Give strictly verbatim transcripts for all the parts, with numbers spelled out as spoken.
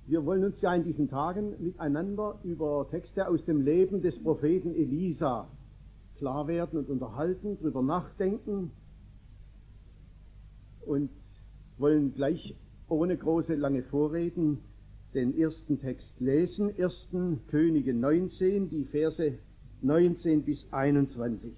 Wir wollen uns ja in diesen Tagen miteinander über Texte aus dem Leben des Propheten Elisa klar werden und unterhalten, drüber nachdenken und wollen gleich ohne große lange Vorreden den ersten Text lesen, ersten Könige neunzehn, die Verse neunzehn bis einundzwanzig.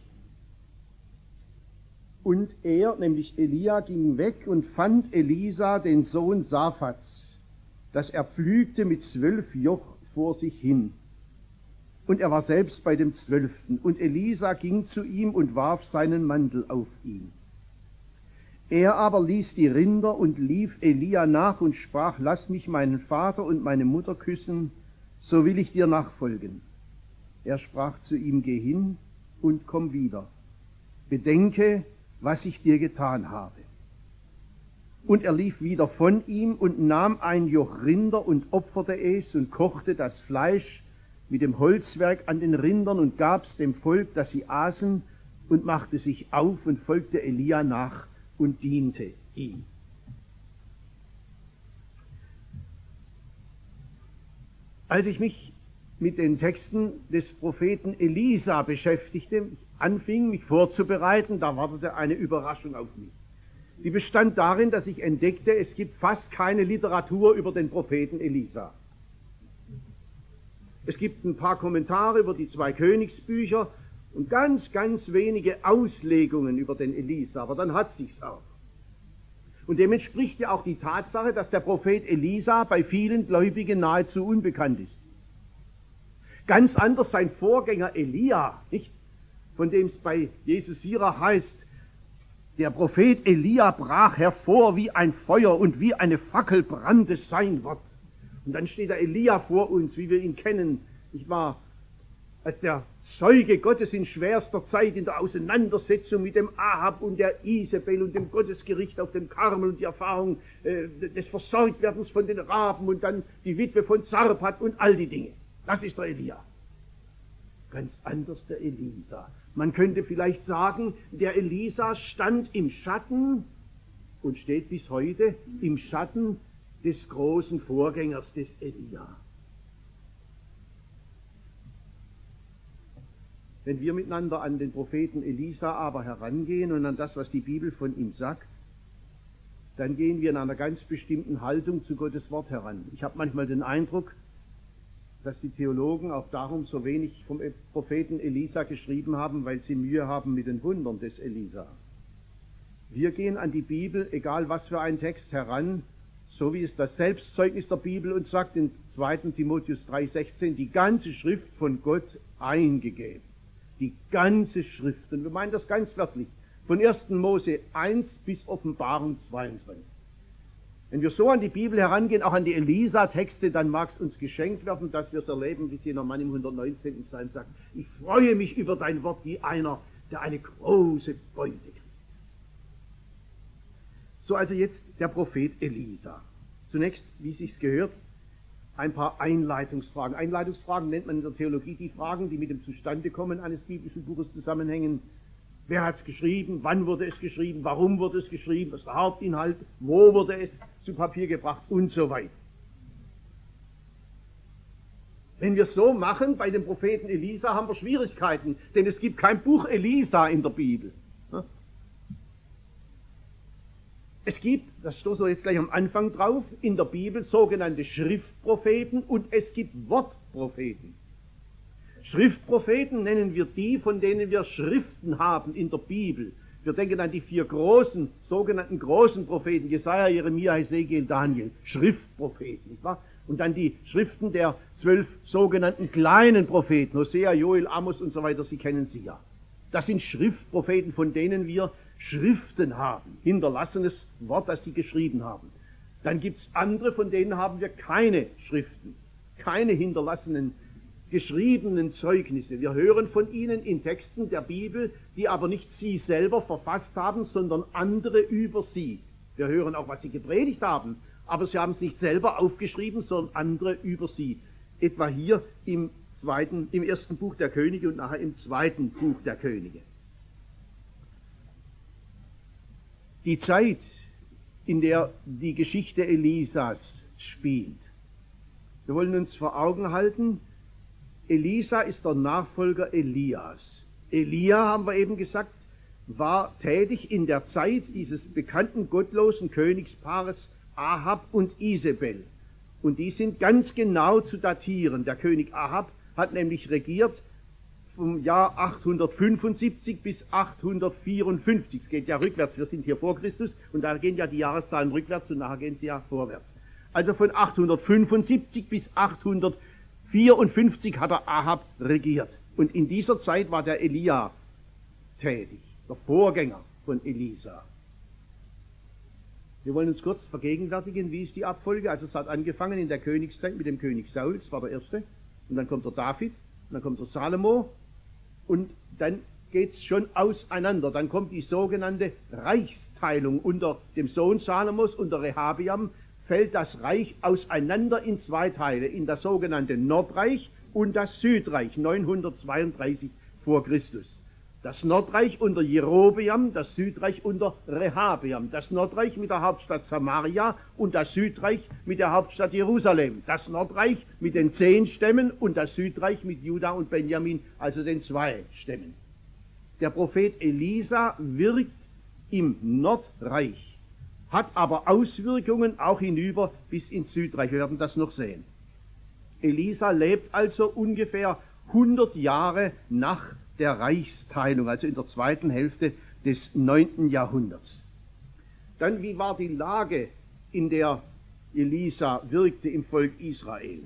Und er, nämlich Elia, ging weg und fand Elisa, den Sohn Saphats, dass er pflügte mit zwölf Joch vor sich hin. Und er war selbst bei dem Zwölften. Und Elisa ging zu ihm und warf seinen Mantel auf ihn. Er aber ließ die Rinder und lief Elia nach und sprach: Lass mich meinen Vater und meine Mutter küssen, so will ich dir nachfolgen. Er sprach zu ihm: Geh hin und komm wieder. Bedenke, was ich dir getan habe. Und er lief wieder von ihm und nahm ein Joch Rinder und opferte es und kochte das Fleisch mit dem Holzwerk an den Rindern und gab's dem Volk, dass sie aßen, und machte sich auf und folgte Elia nach und diente ihm. Als ich mich mit den Texten des Propheten Elisa beschäftigte, anfing, mich vorzubereiten, da wartete eine Überraschung auf mich. Die bestand darin, dass ich entdeckte, es gibt fast keine Literatur über den Propheten Elisa. Es gibt ein paar Kommentare über die zwei Königsbücher und ganz, ganz wenige Auslegungen über den Elisa, aber dann hat sich's auch. Und dem entspricht ja auch die Tatsache, dass der Prophet Elisa bei vielen Gläubigen nahezu unbekannt ist. Ganz anders sein Vorgänger Elia, nicht? Von dem es bei Jesus Sirach heißt, der Prophet Elia brach hervor wie ein Feuer und wie eine Fackel brannte sein Wort. Und dann steht der Elia vor uns, wie wir ihn kennen, nicht wahr? Als der Zeuge Gottes in schwerster Zeit in der Auseinandersetzung mit dem Ahab und der Isabel und dem Gottesgericht auf dem Karmel und die Erfahrung äh, des Versorgtwerdens von den Raben und dann die Witwe von Zarpat und all die Dinge. Das ist der Elia. Ganz anders der Elisa. Man könnte vielleicht sagen, der Elisa stand im Schatten und steht bis heute im Schatten des großen Vorgängers des Elia. Wenn wir miteinander an den Propheten Elisa aber herangehen und an das, was die Bibel von ihm sagt, dann gehen wir in einer ganz bestimmten Haltung zu Gottes Wort heran. Ich habe manchmal den Eindruck, dass die Theologen auch darum so wenig vom Propheten Elisa geschrieben haben, weil sie Mühe haben mit den Wundern des Elisa. Wir gehen an die Bibel, egal was für ein Text, heran, so wie es das Selbstzeugnis der Bibel uns sagt, in zweiten Timotheus drei sechzehn, die ganze Schrift von Gott eingegeben. Die ganze Schrift, und wir meinen das ganz wörtlich, von ersten Mose eins bis Offenbarung zweiundzwanzig. Wenn wir so an die Bibel herangehen, auch an die Elisa-Texte, dann mag es uns geschenkt werden, dass wir es erleben, wie es jener Mann im hundertneunzehnten Psalm sagt: Ich freue mich über dein Wort wie einer, der eine große Beute kriegt. So also jetzt der Prophet Elisa. Zunächst, wie es sich gehört, ein paar Einleitungsfragen. Einleitungsfragen nennt man in der Theologie die Fragen, die mit dem Zustandekommen eines biblischen Buches zusammenhängen. Wer hat es geschrieben? Wann wurde es geschrieben? Warum wurde es geschrieben? Was ist der Hauptinhalt? Wo wurde es zu Papier gebracht? Und so weiter. Wenn wir so machen bei dem Propheten Elisa, haben wir Schwierigkeiten, denn es gibt kein Buch Elisa in der Bibel. Es gibt, das stoßen wir jetzt gleich am Anfang drauf, in der Bibel sogenannte Schriftpropheten und es gibt Wortpropheten. Schriftpropheten nennen wir die, von denen wir Schriften haben in der Bibel. Wir denken an die vier großen, sogenannten großen Propheten, Jesaja, Jeremia, Hesekiel, Daniel, Schriftpropheten, nicht wahr? Und dann die Schriften der zwölf sogenannten kleinen Propheten, Hosea, Joel, Amos und so weiter, Sie kennen sie ja. Das sind Schriftpropheten, von denen wir Schriften haben, hinterlassenes Wort, das sie geschrieben haben. Dann gibt es andere, von denen haben wir keine Schriften, keine hinterlassenen geschriebenen Zeugnisse. Wir hören von ihnen in Texten der Bibel, die aber nicht sie selber verfasst haben, sondern andere über sie. Wir hören auch, was sie gepredigt haben, aber sie haben es nicht selber aufgeschrieben, sondern andere über sie. Etwa hier im zweiten, im ersten Buch der Könige und nachher im zweiten Buch der Könige. Die Zeit, in der die Geschichte Elisas spielt, Wir wollen uns vor Augen halten, Elisa ist der Nachfolger Elias. Elia, haben wir eben gesagt, war tätig in der Zeit dieses bekannten gottlosen Königspaares Ahab und Isabel. Und die sind ganz genau zu datieren. Der König Ahab hat nämlich regiert vom Jahr achthundertfünfundsiebzig bis achthundertvierundfünfzig. Es geht ja rückwärts, wir sind hier vor Christus und da gehen ja die Jahreszahlen rückwärts und nachher gehen sie ja vorwärts. Also von achthundertfünfundsiebzig bis achthundertvierundfünfzig hat der Ahab regiert. Und in dieser Zeit war der Elia tätig, der Vorgänger von Elisa. Wir wollen uns kurz vergegenwärtigen, wie ist die Abfolge. Also es hat angefangen in der Königszeit mit dem König Saul, das war der erste. Und dann kommt der David, und dann kommt der Salomo. Und dann geht es schon auseinander. Dann kommt die sogenannte Reichsteilung. Unter dem Sohn Salomos, unter Rehabeam, fällt das Reich auseinander in zwei Teile. In das sogenannte Nordreich und das Südreich, neunhundertzweiunddreißig vor Christus. Das Nordreich unter Jerobeam, das Südreich unter Rehabeam. Das Nordreich mit der Hauptstadt Samaria und das Südreich mit der Hauptstadt Jerusalem. Das Nordreich mit den zehn Stämmen und das Südreich mit Juda und Benjamin, also den zwei Stämmen. Der Prophet Elisa wirkt im Nordreich, hat aber Auswirkungen auch hinüber bis ins Südreich. Wir werden das noch sehen. Elisa lebt also ungefähr hundert Jahre nach der Reichsteilung, also in der zweiten Hälfte des neunten Jahrhunderts. Dann, wie war die Lage, in der Elisa wirkte im Volk Israel?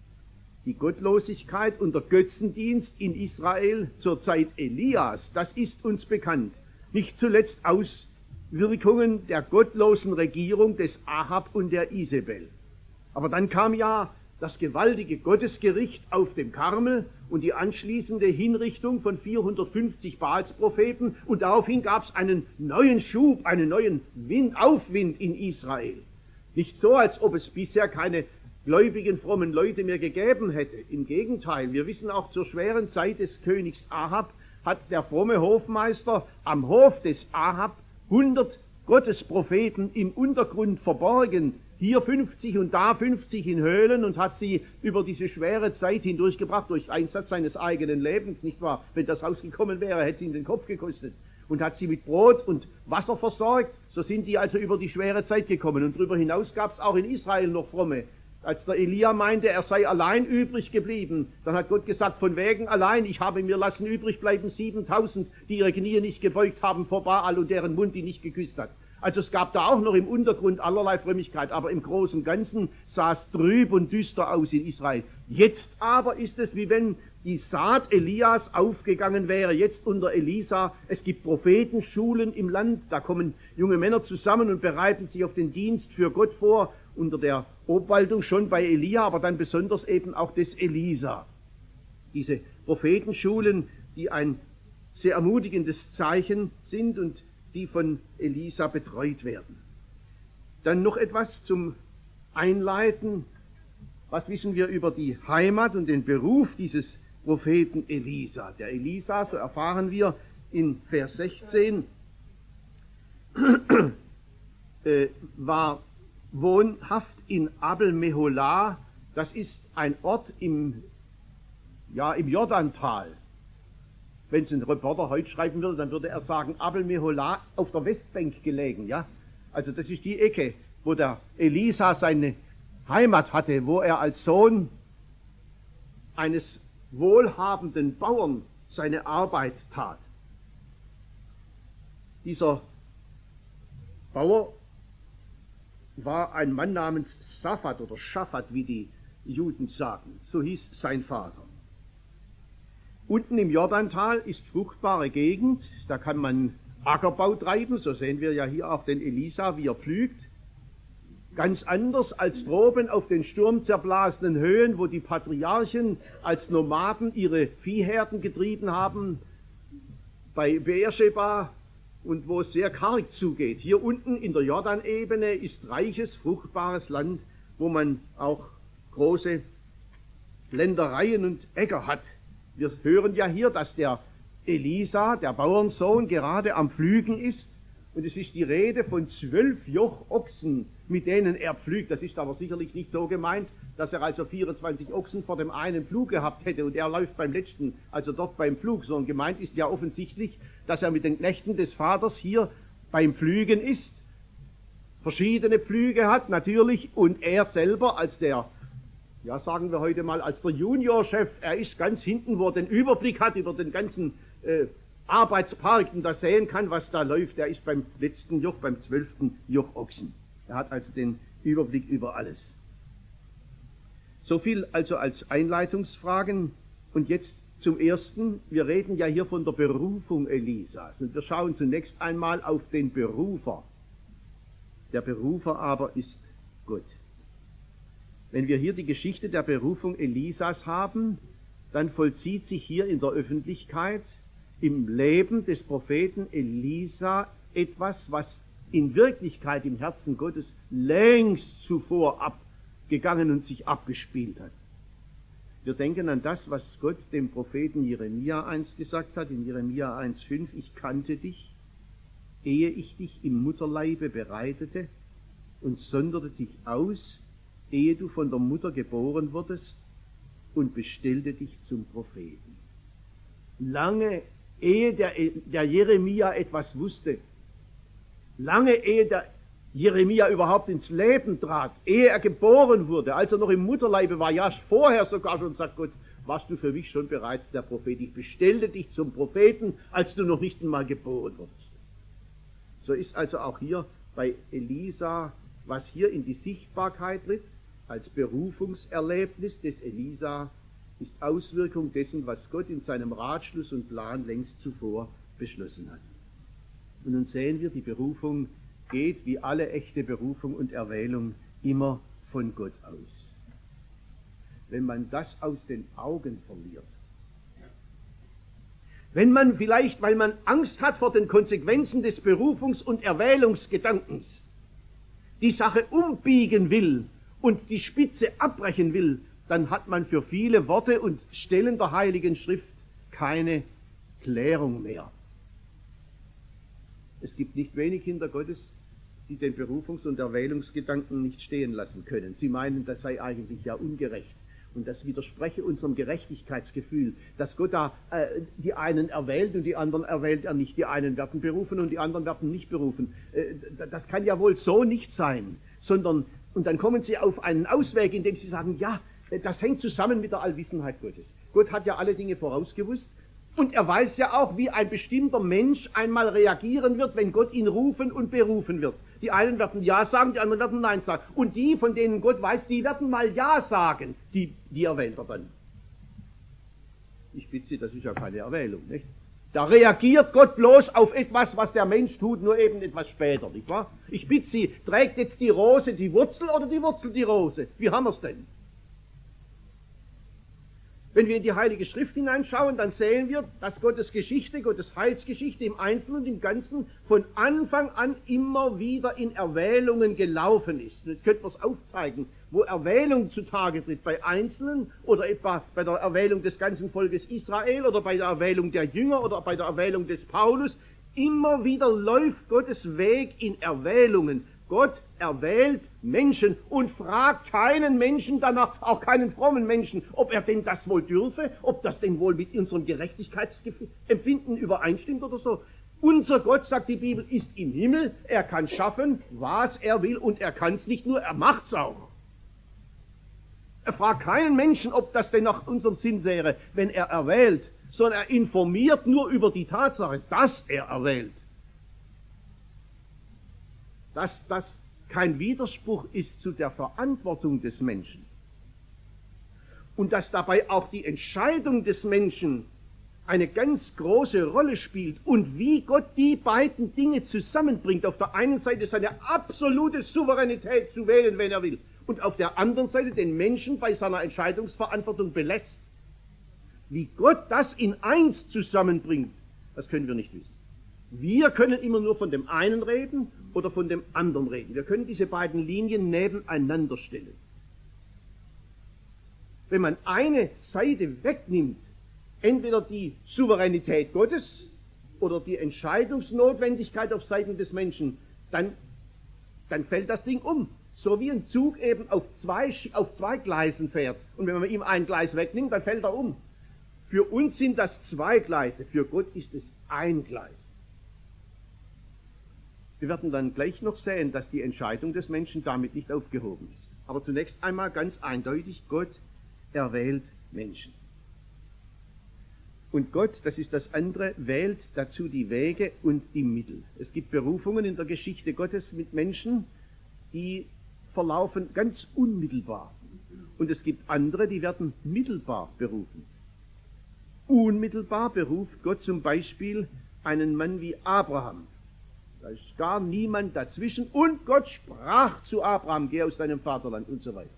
Die Gottlosigkeit und der Götzendienst in Israel zur Zeit Elias, das ist uns bekannt. Nicht zuletzt Auswirkungen der gottlosen Regierung des Ahab und der Isabel. Aber dann kam ja das gewaltige Gottesgericht auf dem Karmel und die anschließende Hinrichtung von vierhundertfünfzig Baalspropheten und daraufhin gab es einen neuen Schub, einen neuen Wind, Aufwind in Israel. Nicht so, als ob es bisher keine gläubigen, frommen Leute mehr gegeben hätte. Im Gegenteil, wir wissen auch zur schweren Zeit des Königs Ahab hat der fromme Hofmeister am Hof des Ahab hundert Gottespropheten im Untergrund verborgen, hier fünfzig und da fünfzig in Höhlen und hat sie über diese schwere Zeit hindurchgebracht durch Einsatz seines eigenen Lebens, nicht wahr? Wenn das rausgekommen wäre, hätte sie ihn den Kopf gekostet. Und hat sie mit Brot und Wasser versorgt, so sind die also über die schwere Zeit gekommen. Und darüber hinaus gab es auch in Israel noch Fromme. Als der Elia meinte, er sei allein übrig geblieben, dann hat Gott gesagt, von wegen allein, ich habe mir lassen übrig bleiben siebentausend, die ihre Knie nicht gebeugt haben vor Baal und deren Mund die nicht geküsst hat. Also es gab da auch noch im Untergrund allerlei Frömmigkeit, aber im Großen und Ganzen sah es trüb und düster aus in Israel. Jetzt aber ist es, wie wenn die Saat Elias aufgegangen wäre, jetzt unter Elisa. Es gibt Prophetenschulen im Land, da kommen junge Männer zusammen und bereiten sich auf den Dienst für Gott vor, unter der Obwaltung schon bei Elia, aber dann besonders eben auch des Elisa. Diese Prophetenschulen, die ein sehr ermutigendes Zeichen sind und die von Elisa betreut werden. Dann noch etwas zum Einleiten. Was wissen wir über die Heimat und den Beruf dieses Propheten Elisa? Der Elisa, so erfahren wir in Vers sechzehn, äh, war wohnhaft in Abel Meholah. Das ist ein Ort im, ja, im Jordantal. Wenn es ein Reporter heute schreiben würde, dann würde er sagen, Abel Meholah auf der Westbank gelegen, ja. Also das ist die Ecke, wo der Elisa seine Heimat hatte, wo er als Sohn eines wohlhabenden Bauern seine Arbeit tat. Dieser Bauer war ein Mann namens Saphat oder Schaphat, wie die Juden sagen. So hieß sein Vater. Unten im Jordantal ist fruchtbare Gegend, da kann man Ackerbau treiben, so sehen wir ja hier auch den Elisa, wie er pflügt. Ganz anders als droben auf den sturmzerblasenen Höhen, wo die Patriarchen als Nomaden ihre Viehherden getrieben haben, bei Beersheba und wo es sehr karg zugeht. Hier unten in der Jordanebene ist reiches, fruchtbares Land, wo man auch große Ländereien und Äcker hat. Wir hören ja hier, dass der Elisa, der Bauernsohn, gerade am Pflügen ist. Und es ist die Rede von zwölf Joch Ochsen, mit denen er pflügt. Das ist aber sicherlich nicht so gemeint, dass er also vierundzwanzig Ochsen vor dem einen Pflug gehabt hätte und er läuft beim letzten, also dort beim Pflug, sondern gemeint ist ja offensichtlich, dass er mit den Knechten des Vaters hier beim Pflügen ist, verschiedene Pflüge hat natürlich und er selber als der, ja sagen wir heute mal, als der Juniorchef, er ist ganz hinten, wo er den Überblick hat über den ganzen äh, Arbeitspark und da sehen kann, was da läuft. Er ist beim letzten Joch, beim zwölften Joch Ochsen. Er hat also den Überblick über alles. So viel also als Einleitungsfragen. Und jetzt zum Ersten. Wir reden ja hier von der Berufung Elisas. Und wir schauen zunächst einmal auf den Berufer. Der Berufer aber ist Gott. Wenn wir hier die Geschichte der Berufung Elisas haben, dann vollzieht sich hier in der Öffentlichkeit im Leben des Propheten Elisa etwas, was in Wirklichkeit im Herzen Gottes längst zuvor abgegangen und sich abgespielt hat. Wir denken an das, was Gott dem Propheten Jeremia einst gesagt hat, in Jeremia eins fünf, ich kannte dich, ehe ich dich im Mutterleibe bereitete und sonderte dich aus, ehe du von der Mutter geboren wurdest und bestellte dich zum Propheten. Lange ehe der, der Jeremia etwas wusste, lange ehe der Jeremia überhaupt ins Leben trat, ehe er geboren wurde, als er noch im Mutterleibe war, ja vorher sogar schon, sagt Gott, warst du für mich schon bereits der Prophet. Ich bestellte dich zum Propheten, als du noch nicht einmal geboren wurdest. So ist also auch hier bei Elisa, was hier in die Sichtbarkeit tritt, als Berufungserlebnis des Elisa, ist Auswirkung dessen, was Gott in seinem Ratschluss und Plan längst zuvor beschlossen hat. Und nun sehen wir, die Berufung geht, wie alle echte Berufung und Erwählung, immer von Gott aus. Wenn man das aus den Augen verliert, wenn man vielleicht, weil man Angst hat vor den Konsequenzen des Berufungs- und Erwählungsgedankens, die Sache umbiegen will und die Spitze abbrechen will, dann hat man für viele Worte und Stellen der Heiligen Schrift keine Klärung mehr. Es gibt nicht wenig Kinder Gottes, die den Berufungs- und Erwählungsgedanken nicht stehen lassen können. Sie meinen, das sei eigentlich ja ungerecht. Und das widerspreche unserem Gerechtigkeitsgefühl, dass Gott da äh, die einen erwählt und die anderen erwählt er nicht. Die einen werden berufen und die anderen werden nicht berufen. Äh, das kann ja wohl so nicht sein, sondern, und dann kommen sie auf einen Ausweg, indem sie sagen, ja, das hängt zusammen mit der Allwissenheit Gottes. Gott hat ja alle Dinge vorausgewusst und er weiß ja auch, wie ein bestimmter Mensch einmal reagieren wird, wenn Gott ihn rufen und berufen wird. Die einen werden Ja sagen, die anderen werden Nein sagen. Und die, von denen Gott weiß, die werden mal Ja sagen, die, die erwählt er dann. Ich bitte Sie, das ist ja keine Erwählung, nicht? Da reagiert Gott bloß auf etwas, was der Mensch tut, nur eben etwas später, nicht wahr? Ich bitte Sie, trägt jetzt die Rose die Wurzel oder die Wurzel die Rose? Wie haben wir es denn? Wenn wir in die Heilige Schrift hineinschauen, dann sehen wir, dass Gottes Geschichte, Gottes Heilsgeschichte im Einzelnen und im Ganzen von Anfang an immer wieder in Erwählungen gelaufen ist. Und jetzt könnten wir es aufzeigen, wo Erwählung zutage tritt, bei Einzelnen oder etwa bei der Erwählung des ganzen Volkes Israel oder bei der Erwählung der Jünger oder bei der Erwählung des Paulus. Immer wieder läuft Gottes Weg in Erwählungen. Gott erwählt Menschen und fragt keinen Menschen danach, auch keinen frommen Menschen, ob er denn das wohl dürfe, ob das denn wohl mit unserem Gerechtigkeitsempfinden übereinstimmt oder so. Unser Gott, sagt die Bibel, ist im Himmel, er kann schaffen, was er will und er kann es nicht nur, er macht's auch. Er fragt keinen Menschen, ob das denn nach unserem Sinn wäre, wenn er erwählt, sondern er informiert nur über die Tatsache, dass er erwählt. Dass das kein Widerspruch ist zu der Verantwortung des Menschen und dass dabei auch die Entscheidung des Menschen eine ganz große Rolle spielt und wie Gott die beiden Dinge zusammenbringt. Auf der einen Seite seine absolute Souveränität zu wählen, wenn er will, und auf der anderen Seite den Menschen bei seiner Entscheidungsverantwortung belässt. Wie Gott das in eins zusammenbringt, das können wir nicht wissen. Wir können immer nur von dem einen reden oder von dem anderen reden. Wir können diese beiden Linien nebeneinander stellen. Wenn man eine Seite wegnimmt, entweder die Souveränität Gottes oder die Entscheidungsnotwendigkeit auf Seiten des Menschen, dann, dann fällt das Ding um. so wie ein Zug eben auf zwei, auf zwei Gleisen fährt. Und wenn man ihm ein Gleis wegnimmt, dann fällt er um. Für uns sind das zwei Gleise, für Gott ist es ein Gleis. Wir werden dann gleich noch sehen, dass die Entscheidung des Menschen damit nicht aufgehoben ist. Aber zunächst einmal ganz eindeutig, Gott erwählt Menschen. Und Gott, das ist das andere, wählt dazu die Wege und die Mittel. Es gibt Berufungen in der Geschichte Gottes mit Menschen, die verlaufen ganz unmittelbar. Und es gibt andere, die werden mittelbar berufen. Unmittelbar beruft Gott zum Beispiel einen Mann wie Abraham. Da ist gar niemand dazwischen. Und Gott sprach zu Abraham, geh aus deinem Vaterland und so weiter.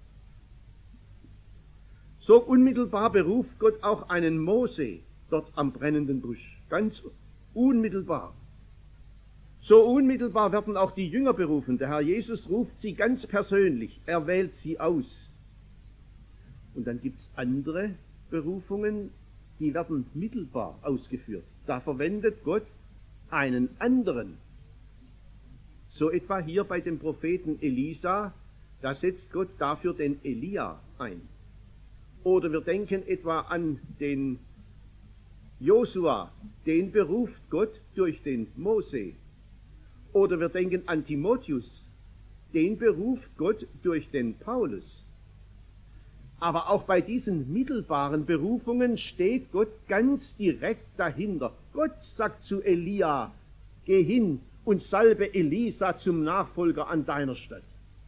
So unmittelbar beruft Gott auch einen Mose dort am brennenden Busch. Ganz unmittelbar. So unmittelbar werden auch die Jünger berufen. Der Herr Jesus ruft sie ganz persönlich. Er wählt sie aus. Und dann gibt es andere Berufungen, die werden mittelbar ausgeführt. Da verwendet Gott einen anderen. So etwa hier bei dem Propheten Elisa, da setzt Gott dafür den Elia ein. Oder wir denken etwa an den Josua, den beruft Gott durch den Mose. Oder wir denken an Timotheus, den beruft Gott durch den Paulus. Aber auch bei diesen mittelbaren Berufungen steht Gott ganz direkt dahinter. Gott sagt zu Elia, geh hin und salbe Elisa zum Nachfolger an deiner Stadt.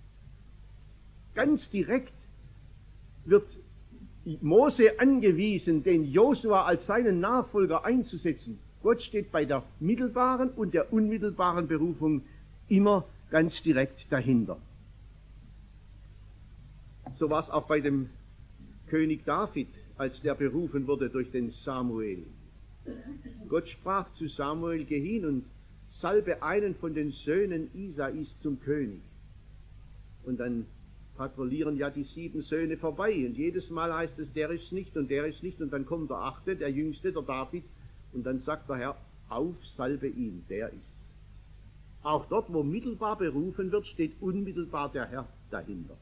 Ganz direkt wird Mose angewiesen, den Josua als seinen Nachfolger einzusetzen. Gott steht bei der mittelbaren und der unmittelbaren Berufung immer ganz direkt dahinter. So war es auch bei dem König David, als der berufen wurde durch den Samuel. Gott sprach zu Samuel, geh hin und salbe einen von den Söhnen Isais zum König. Und dann patrouillieren ja die sieben Söhne vorbei und jedes Mal heißt es, der ist nicht und der ist nicht und dann kommt der achte, der jüngste, der David und dann sagt der Herr, auf, salbe ihn, der ist. Auch dort, wo mittelbar berufen wird, steht unmittelbar der Herr dahinter.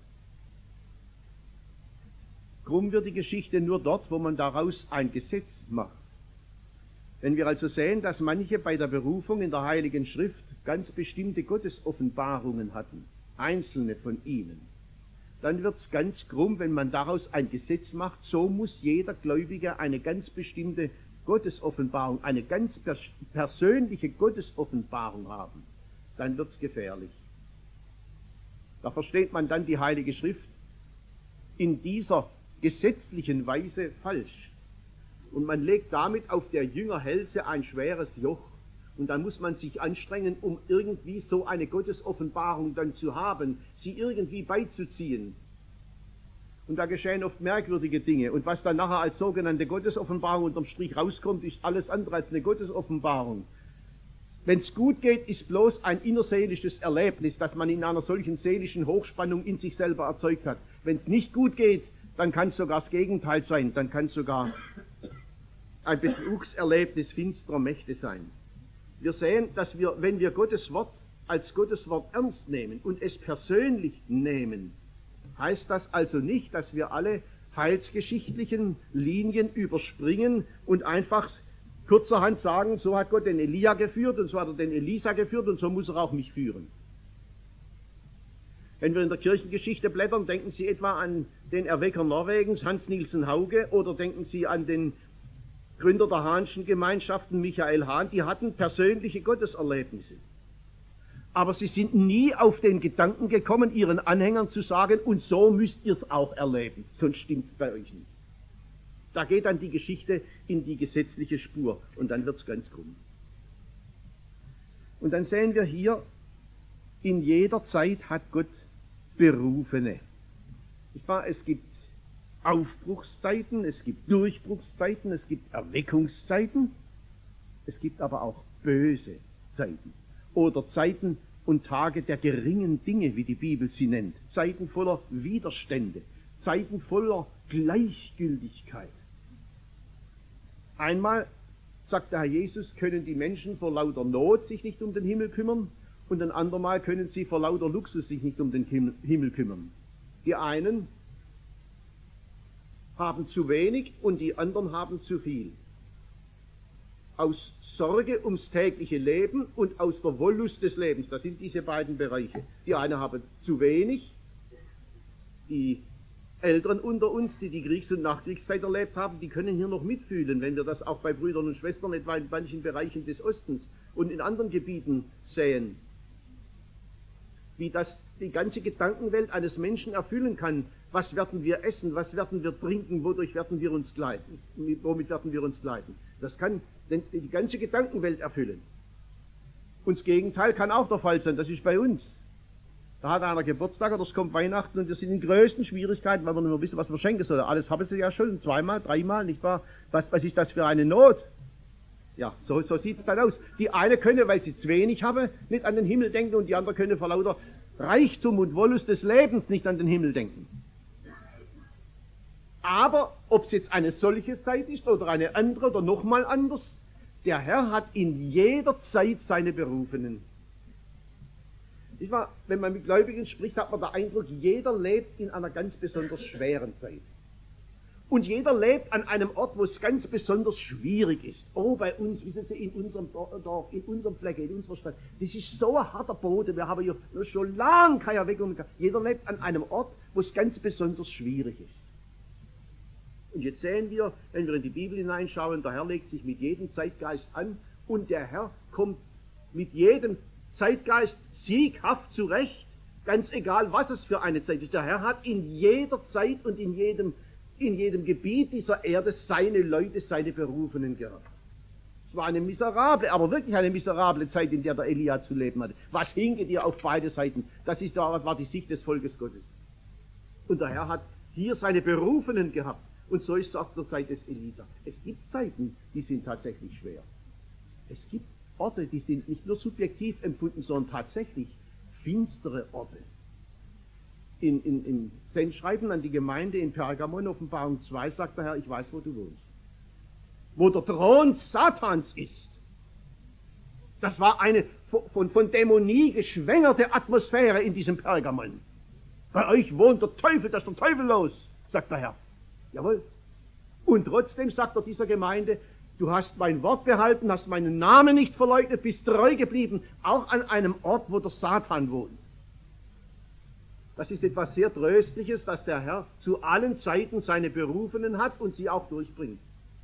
Krumm wird die Geschichte nur dort, wo man daraus ein Gesetz macht. Wenn wir also sehen, dass manche bei der Berufung in der Heiligen Schrift ganz bestimmte Gottesoffenbarungen hatten, einzelne von ihnen, dann wird es ganz krumm, wenn man daraus ein Gesetz macht, so muss jeder Gläubige eine ganz bestimmte Gottesoffenbarung, eine ganz pers persönliche Gottesoffenbarung haben. Dann wird es gefährlich. Da versteht man dann die Heilige Schrift in dieser gesetzlichen Weise falsch. Und man legt damit auf der Jüngerhälse ein schweres Joch. Und dann muss man sich anstrengen, um irgendwie so eine Gottesoffenbarung dann zu haben, sie irgendwie beizuziehen. Und da geschehen oft merkwürdige Dinge. Und was dann nachher als sogenannte Gottesoffenbarung unterm Strich rauskommt, ist alles andere als eine Gottesoffenbarung. Wenn es gut geht, ist bloß ein innerseelisches Erlebnis, das man in einer solchen seelischen Hochspannung in sich selber erzeugt hat. Wenn es nicht gut geht, dann kann es sogar das Gegenteil sein. Dann kann es sogar ein Betrugserlebnis finsterer Mächte sein. Wir sehen, dass wir, wenn wir Gottes Wort als Gottes Wort ernst nehmen und es persönlich nehmen, heißt das also nicht, dass wir alle heilsgeschichtlichen Linien überspringen und einfach kurzerhand sagen, so hat Gott den Elia geführt und so hat er den Elisa geführt und so muss er auch mich führen. Wenn wir in der Kirchengeschichte blättern, denken Sie etwa an den Erwecker Norwegens, Hans Nielsen Hauge, oder denken Sie an den Gründer der Hahnschen Gemeinschaften, Michael Hahn, die hatten persönliche Gotteserlebnisse. Aber sie sind nie auf den Gedanken gekommen, ihren Anhängern zu sagen, und so müsst ihr es auch erleben, sonst stimmt es bei euch nicht. Da geht dann die Geschichte in die gesetzliche Spur und dann wird es ganz krumm. Und dann sehen wir hier, in jeder Zeit hat Gott Berufene. Es gibt Aufbruchszeiten, es gibt Durchbruchszeiten, es gibt Erweckungszeiten, es gibt aber auch böse Zeiten oder Zeiten und Tage der geringen Dinge, wie die Bibel sie nennt, Zeiten voller Widerstände, Zeiten voller Gleichgültigkeit. Einmal, sagt der Herr Jesus, können die Menschen vor lauter Not sich nicht um den Himmel kümmern und ein andermal können sie vor lauter Luxus sich nicht um den Himmel kümmern. Die einen haben zu wenig und die anderen haben zu viel. Aus Sorge ums tägliche Leben und aus der Wollust des Lebens, das sind diese beiden Bereiche. Die einen haben zu wenig, die Älteren unter uns, die die Kriegs- und Nachkriegszeit erlebt haben, die können hier noch mitfühlen, wenn wir das auch bei Brüdern und Schwestern etwa in manchen Bereichen des Ostens und in anderen Gebieten sehen, wie das die ganze Gedankenwelt eines Menschen erfüllen kann. Was werden wir essen, was werden wir trinken, wodurch werden wir uns kleiden, womit werden wir uns kleiden. Das kann die ganze Gedankenwelt erfüllen. Und das Gegenteil kann auch der Fall sein, das ist bei uns. Da hat einer Geburtstag oder es kommt Weihnachten und wir sind in größten Schwierigkeiten, weil wir nicht mehr wissen, was wir schenken sollen. Alles haben sie ja schon, zweimal, dreimal, nicht wahr? Was, was ist das für eine Not? Ja, so, so sieht es dann aus. Die eine können, weil sie zu wenig haben, nicht an den Himmel denken und die andere können vor lauter Reichtum und Wollust des Lebens nicht an den Himmel denken. Aber ob es jetzt eine solche Zeit ist oder eine andere oder nochmal anders, der Herr hat in jeder Zeit seine Berufenen. Ich war, wenn man mit Gläubigen spricht, hat man den Eindruck, jeder lebt in einer ganz besonders schweren Zeit. Und jeder lebt an einem Ort, wo es ganz besonders schwierig ist. Oh, bei uns, wissen Sie, in unserem Dorf, in unserem Flecke, in unserer Stadt, das ist so ein harter Boden, wir haben hier schon lange keine Erweckung gehabt. Jeder lebt an einem Ort, wo es ganz besonders schwierig ist. Und jetzt sehen wir, wenn wir in die Bibel hineinschauen, der Herr legt sich mit jedem Zeitgeist an und der Herr kommt mit jedem Zeitgeist sieghaft zurecht, ganz egal, was es für eine Zeit ist. Der Herr hat in jeder Zeit und in jedem, in jedem Gebiet dieser Erde seine Leute, seine Berufenen gehabt. Es war eine miserable, aber wirklich eine miserable Zeit, in der der Elia zu leben hatte. Was hinke dir auf beide Seiten? Das ist, war die Sicht des Volkes Gottes. Und der Herr hat hier seine Berufenen gehabt. Und so ist es auch zur Zeit des Elisa. Es gibt Zeiten, die sind tatsächlich schwer. Es gibt Orte, die sind nicht nur subjektiv empfunden, sondern tatsächlich finstere Orte. In, in, in Sendschreiben an die Gemeinde in Pergamon, Offenbarung zwei, sagt der Herr, ich weiß, wo du wohnst. Wo der Thron Satans ist. Das war eine von, von Dämonie geschwängerte Atmosphäre in diesem Pergamon. Bei euch wohnt der Teufel, das ist der Teufel los, sagt der Herr. Jawohl. Und trotzdem sagt er dieser Gemeinde, du hast mein Wort behalten, hast meinen Namen nicht verleugnet, bist treu geblieben, auch an einem Ort, wo der Satan wohnt. Das ist etwas sehr Tröstliches, dass der Herr zu allen Zeiten seine Berufenen hat und sie auch durchbringt.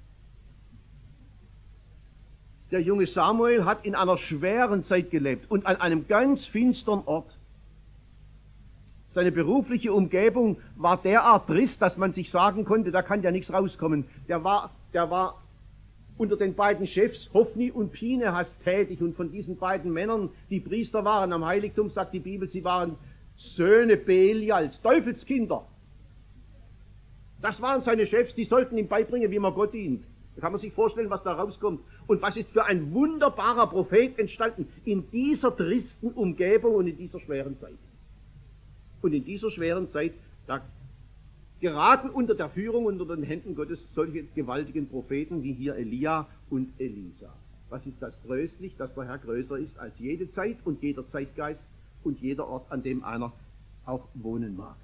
Der junge Samuel hat in einer schweren Zeit gelebt und an einem ganz finstern Ort. Seine berufliche Umgebung war derart trist, dass man sich sagen konnte, da kann ja nichts rauskommen. Der war, der war unter den beiden Chefs, Hophni und Pinehas, tätig. Und von diesen beiden Männern, die Priester waren am Heiligtum, sagt die Bibel, sie waren Söhne Belials, Teufelskinder. Das waren seine Chefs, die sollten ihm beibringen, wie man Gott dient. Da kann man sich vorstellen, was da rauskommt. Und was ist für ein wunderbarer Prophet entstanden in dieser tristen Umgebung und in dieser schweren Zeit. Und in dieser schweren Zeit, da geraten unter der Führung, unter den Händen Gottes solche gewaltigen Propheten wie hier Elia und Elisa. Was ist das tröstlich, dass der Herr größer ist als jede Zeit und jeder Zeitgeist und jeder Ort, an dem einer auch wohnen mag.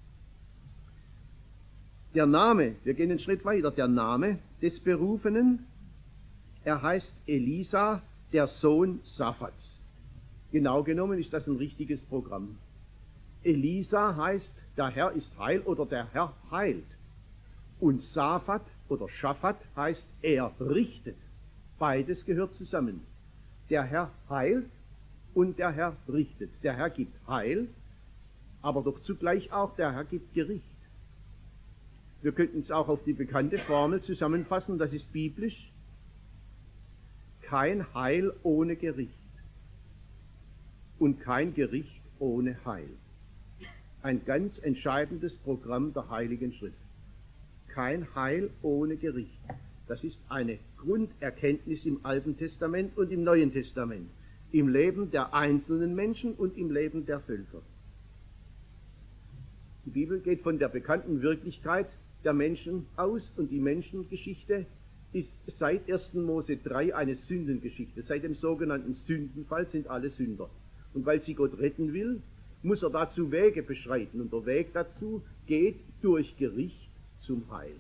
Der Name, wir gehen einen Schritt weiter, der Name des Berufenen, er heißt Elisa, der Sohn Saphats. Genau genommen ist das ein richtiges Programm. Elisa heißt, der Herr ist heil oder der Herr heilt. Und Saphat oder Schaphat heißt, er richtet. Beides gehört zusammen. Der Herr heilt und der Herr richtet. Der Herr gibt Heil, aber doch zugleich auch der Herr gibt Gericht. Wir könnten es auch auf die bekannte Formel zusammenfassen, das ist biblisch. Kein Heil ohne Gericht und kein Gericht ohne Heil. Ein ganz entscheidendes Programm der Heiligen Schrift. Kein Heil ohne Gericht. Das ist eine Grunderkenntnis im Alten Testament und im Neuen Testament, im Leben der einzelnen Menschen und im Leben der Völker. Die Bibel geht von der bekannten Wirklichkeit der Menschen aus und die Menschengeschichte ist seit ersten Mose drei eine Sündengeschichte. Seit dem sogenannten Sündenfall sind alle Sünder. Und weil sie Gott retten will, muss er dazu Wege beschreiten. Und der Weg dazu geht durch Gericht zum Heil.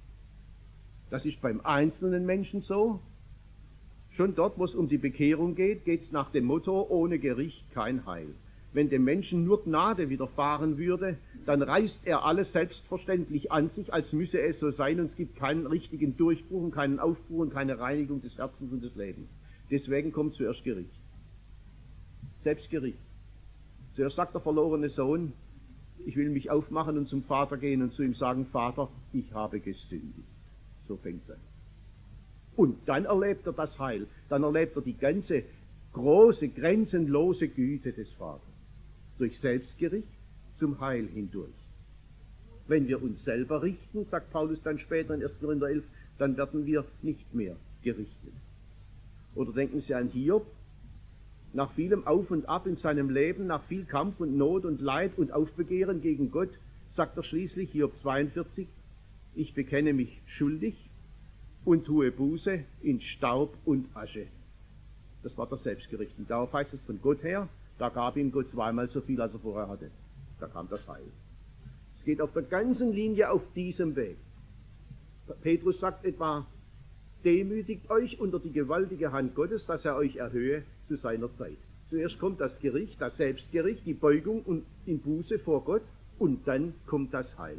Das ist beim einzelnen Menschen so. Schon dort, wo es um die Bekehrung geht, geht es nach dem Motto, ohne Gericht kein Heil. Wenn dem Menschen nur Gnade widerfahren würde, dann reißt er alles selbstverständlich an sich, als müsse es so sein, und es gibt keinen richtigen Durchbruch und keinen Aufbruch und keine Reinigung des Herzens und des Lebens. Deswegen kommt zuerst Gericht. Selbstgericht. Zuerst sagt der verlorene Sohn, ich will mich aufmachen und zum Vater gehen und zu ihm sagen, Vater, ich habe gesündigt. So fängt es an. Und dann erlebt er das Heil. Dann erlebt er die ganze große, grenzenlose Güte des Vaters. Durch Selbstgericht zum Heil hindurch. Wenn wir uns selber richten, sagt Paulus dann später in erster Korinther elf, dann werden wir nicht mehr gerichtet. Oder denken Sie an Hiob. Nach vielem Auf und Ab in seinem Leben, nach viel Kampf und Not und Leid und Aufbegehren gegen Gott, sagt er schließlich, Hiob zweiundvierzig, ich bekenne mich schuldig und tue Buße in Staub und Asche. Das war das Selbstgericht. Und darauf heißt es von Gott her, da gab ihm Gott zweimal so viel, als er vorher hatte. Da kam das Heil. Es geht auf der ganzen Linie auf diesem Weg. Petrus sagt etwa, demütigt euch unter die gewaltige Hand Gottes, dass er euch erhöhe zu seiner Zeit. Zuerst kommt das Gericht, das Selbstgericht, die Beugung und in Buße vor Gott, und dann kommt das Heil.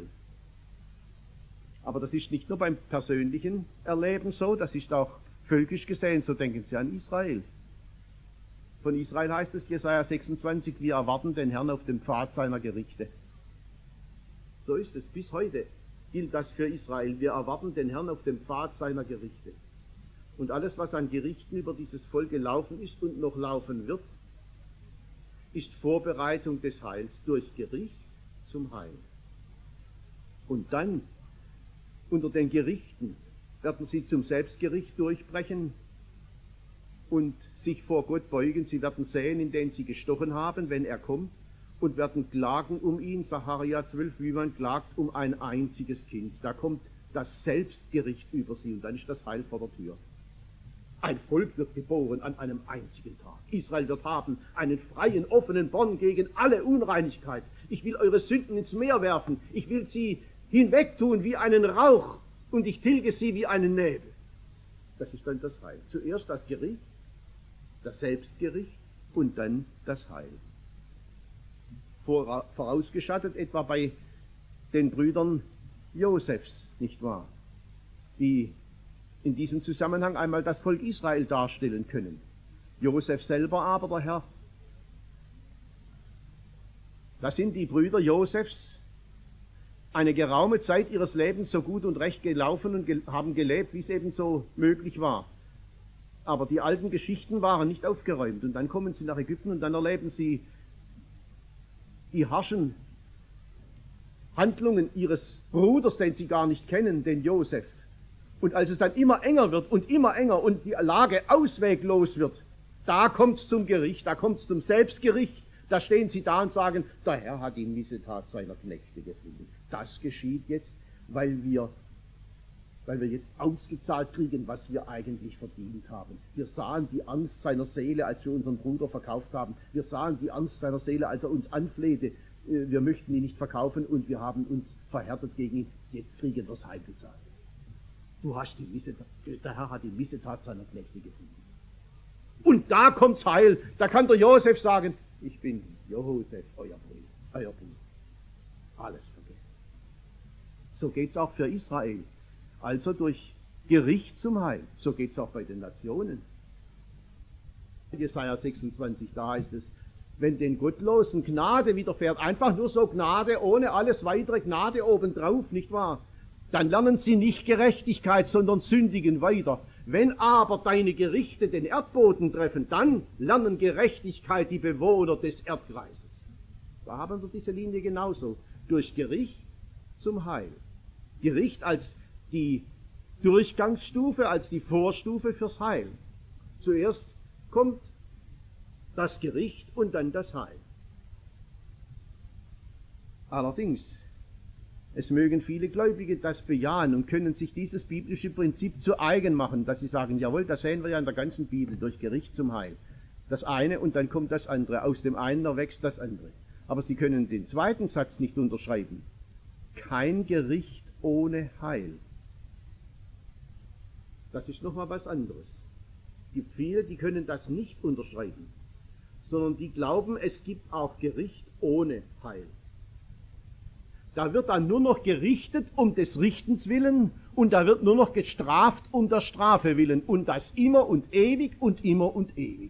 Aber das ist nicht nur beim persönlichen Erleben so, das ist auch völkisch gesehen, so denken Sie an Israel. Von Israel heißt es, Jesaja sechsundzwanzig, wir erwarten den Herrn auf dem Pfad seiner Gerichte. So ist es, bis heute gilt das für Israel. Wir erwarten den Herrn auf dem Pfad seiner Gerichte. Und alles, was an Gerichten über dieses Volk gelaufen ist und noch laufen wird, ist Vorbereitung des Heils durch Gericht zum Heil. Und dann, unter den Gerichten, werden sie zum Selbstgericht durchbrechen und sich vor Gott beugen. Sie werden sehen, in den sie gestochen haben, wenn er kommt, und werden klagen um ihn, Sacharja zwölf, wie man klagt um ein einziges Kind. Da kommt das Selbstgericht über sie und dann ist das Heil vor der Tür. Ein Volk wird geboren an einem einzigen Tag. Israel wird haben einen freien, offenen Born gegen alle Unreinigkeit. Ich will eure Sünden ins Meer werfen. Ich will sie hinwegtun wie einen Rauch und ich tilge sie wie einen Nebel. Das ist dann das Heil. Zuerst das Gericht, das Selbstgericht und dann das Heil. Vorausgeschattet etwa bei den Brüdern Josefs, nicht wahr? Die in diesem Zusammenhang einmal das Volk Israel darstellen können. Josef selber aber, der Herr, das sind die Brüder Josefs, eine geraume Zeit ihres Lebens so gut und recht gelaufen und ge- haben gelebt, wie es eben so möglich war. Aber die alten Geschichten waren nicht aufgeräumt und dann kommen sie nach Ägypten und dann erleben sie die harschen Handlungen ihres Bruders, den sie gar nicht kennen, den Josef. Und als es dann immer enger wird und immer enger und die Lage ausweglos wird, da kommt es zum Gericht, da kommt es zum Selbstgericht, da stehen sie da und sagen, der Herr hat die Missetat seiner Knechte gefunden. Das geschieht jetzt, weil wir, weil wir jetzt ausgezahlt kriegen, was wir eigentlich verdient haben. Wir sahen die Angst seiner Seele, als wir unseren Bruder verkauft haben. Wir sahen die Angst seiner Seele, als er uns anflehte. Wir möchten ihn nicht verkaufen und wir haben uns verhärtet gegen ihn. Jetzt kriegen wir es heimgezahlt. Du hast die Missetat, der Herr hat die Missetat seiner Knechte gefunden. Und da kommt's Heil. Da kann der Josef sagen, ich bin Josef, euer Bruder, euer Bruder. Alles vergessen. So geht's auch für Israel. Also durch Gericht zum Heil. So geht's auch bei den Nationen. Jesaja sechsundzwanzig, da heißt es, wenn den Gottlosen Gnade widerfährt, einfach nur so Gnade, ohne alles weitere Gnade obendrauf, nicht wahr? Dann lernen sie nicht Gerechtigkeit, sondern sündigen weiter. Wenn aber deine Gerichte den Erdboden treffen, dann lernen Gerechtigkeit die Bewohner des Erdkreises. Da haben wir diese Linie genauso. Durch Gericht zum Heil. Gericht als die Durchgangsstufe, als die Vorstufe fürs Heil. Zuerst kommt das Gericht und dann das Heil. Allerdings, es mögen viele Gläubige das bejahen und können sich dieses biblische Prinzip zu eigen machen, dass sie sagen, jawohl, das sehen wir ja in der ganzen Bibel, durch Gericht zum Heil. Das eine und dann kommt das andere. Aus dem einen erwächst das andere. Aber Sie können den zweiten Satz nicht unterschreiben. Kein Gericht ohne Heil. Das ist nochmal was anderes. Es gibt viele, die können das nicht unterschreiben, sondern die glauben, es gibt auch Gericht ohne Heil. Da wird dann nur noch gerichtet um des Richtens willen und da wird nur noch gestraft um der Strafe willen und das immer und ewig und immer und ewig.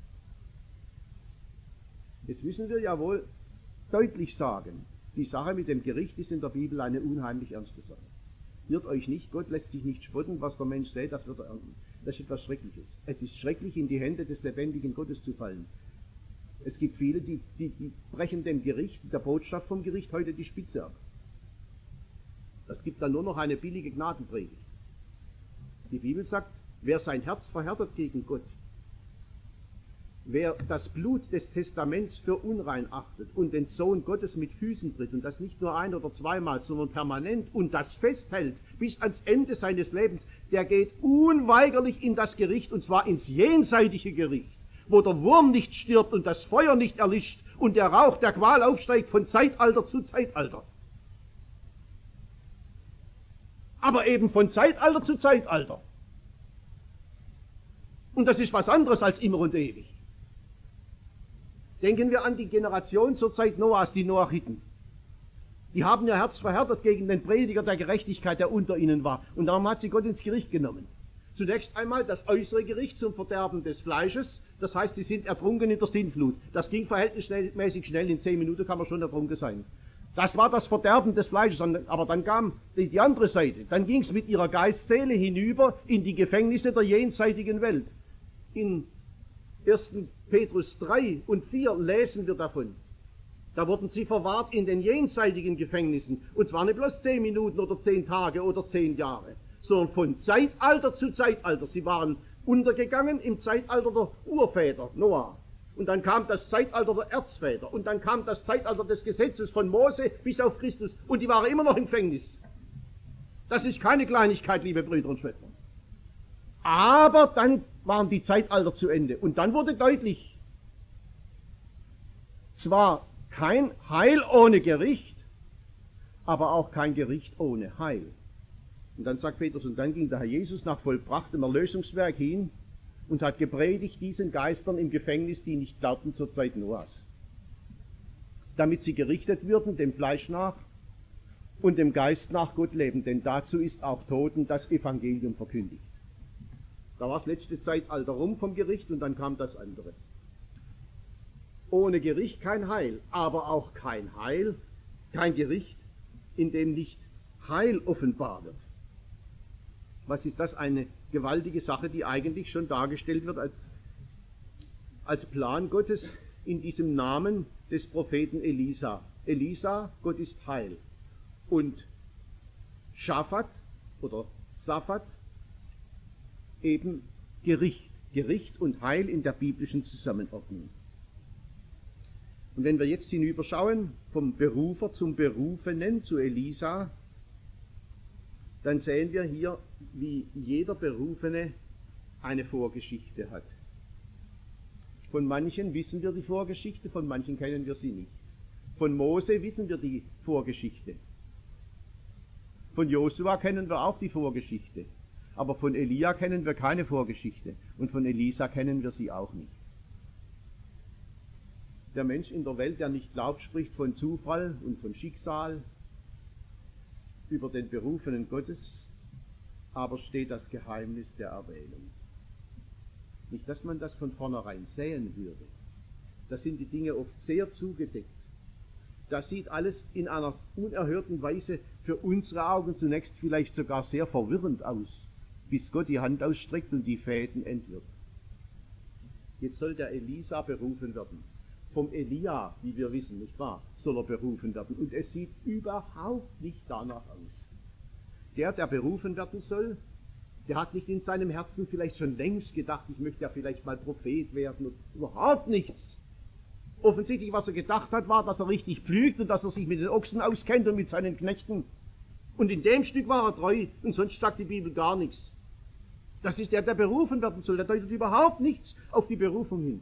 Jetzt müssen wir ja wohl deutlich sagen, die Sache mit dem Gericht ist in der Bibel eine unheimlich ernste Sache. Irrt euch nicht, Gott lässt sich nicht spotten, was der Mensch sät, das wird er ernten. Das ist etwas Schreckliches. Es ist schrecklich, in die Hände des lebendigen Gottes zu fallen. Es gibt viele, die, die, die brechen dem Gericht, der Botschaft vom Gericht heute die Spitze ab. Das gibt dann nur noch eine billige Gnadenpredigt. Die Bibel sagt, wer sein Herz verhärtet gegen Gott, wer das Blut des Testaments für unrein achtet und den Sohn Gottes mit Füßen tritt, und das nicht nur ein- oder zweimal, sondern permanent, und das festhält bis ans Ende seines Lebens, der geht unweigerlich in das Gericht, und zwar ins jenseitige Gericht, wo der Wurm nicht stirbt und das Feuer nicht erlischt und der Rauch der Qual aufsteigt von Zeitalter zu Zeitalter. Aber eben von Zeitalter zu Zeitalter. Und das ist was anderes als immer und ewig. Denken wir an die Generation zur Zeit Noahs, die Noachiten. Die haben ihr Herz verhärtet gegen den Prediger der Gerechtigkeit, der unter ihnen war. Und darum hat sie Gott ins Gericht genommen. Zunächst einmal das äußere Gericht zum Verderben des Fleisches. Das heißt, sie sind ertrunken in der Sintflut. Das ging verhältnismäßig schnell. In zehn Minuten kann man schon ertrunken sein. Das war das Verderben des Fleisches. Aber dann kam die, die andere Seite. Dann ging es mit ihrer Geistseele hinüber in die Gefängnisse der jenseitigen Welt. In ersten Petrus drei und vier lesen wir davon. Da wurden sie verwahrt in den jenseitigen Gefängnissen. Und zwar nicht bloß zehn Minuten oder zehn Tage oder zehn Jahre, sondern von Zeitalter zu Zeitalter. Sie waren untergegangen im Zeitalter der Urväter, Noah. Und dann kam das Zeitalter der Erzväter. Und dann kam das Zeitalter des Gesetzes von Mose bis auf Christus. Und die waren immer noch im Gefängnis. Das ist keine Kleinigkeit, liebe Brüder und Schwestern. Aber dann waren die Zeitalter zu Ende. Und dann wurde deutlich, zwar kein Heil ohne Gericht, aber auch kein Gericht ohne Heil. Und dann sagt Petrus, und dann ging der Herr Jesus nach vollbrachtem Erlösungswerk hin und hat gepredigt diesen Geistern im Gefängnis, die nicht glaubten zur Zeit Noahs, damit sie gerichtet würden, dem Fleisch nach und dem Geist nach Gott leben, denn dazu ist auch Toten das Evangelium verkündigt. Da war das letzte Zeitalter rum vom Gericht und dann kam das andere. Ohne Gericht kein Heil, aber auch kein Heil, kein Gericht, in dem nicht Heil offenbar wird. Was ist das? Eine gewaltige Sache, die eigentlich schon dargestellt wird als, als Plan Gottes in diesem Namen des Propheten Elisa. Elisa, Gott ist Heil. Und Schafat oder Saphat, eben Gericht. Gericht und Heil in der biblischen Zusammenordnung. Und wenn wir jetzt hinüberschauen, vom Berufer zum Berufenen, zu Elisa, dann sehen wir hier, wie jeder Berufene eine Vorgeschichte hat. Von manchen wissen wir die Vorgeschichte, von manchen kennen wir sie nicht. Von Mose wissen wir die Vorgeschichte. Von Josua kennen wir auch die Vorgeschichte. Aber von Elia kennen wir keine Vorgeschichte und von Elisa kennen wir sie auch nicht. Der Mensch in der Welt, der nicht glaubt, spricht von Zufall und von Schicksal über den Berufenen Gottes, aber steht das Geheimnis der Erwählung. Nicht, dass man das von vornherein sehen würde. Da sind die Dinge oft sehr zugedeckt. Das sieht alles in einer unerhörten Weise für unsere Augen zunächst vielleicht sogar sehr verwirrend aus, bis Gott die Hand ausstreckt und die Fäden entwirrt. Jetzt soll der Elisa berufen werden. Vom Elia, wie wir wissen, nicht wahr, soll er berufen werden. Und es sieht überhaupt nicht danach aus. Der, der berufen werden soll, der hat nicht in seinem Herzen vielleicht schon längst gedacht, ich möchte ja vielleicht mal Prophet werden. Und überhaupt nichts. Offensichtlich, was er gedacht hat, war, dass er richtig pflügt und dass er sich mit den Ochsen auskennt und mit seinen Knechten. Und in dem Stück war er treu und sonst sagt die Bibel gar nichts. Das ist der, der berufen werden soll. Der deutet überhaupt nichts auf die Berufung hin.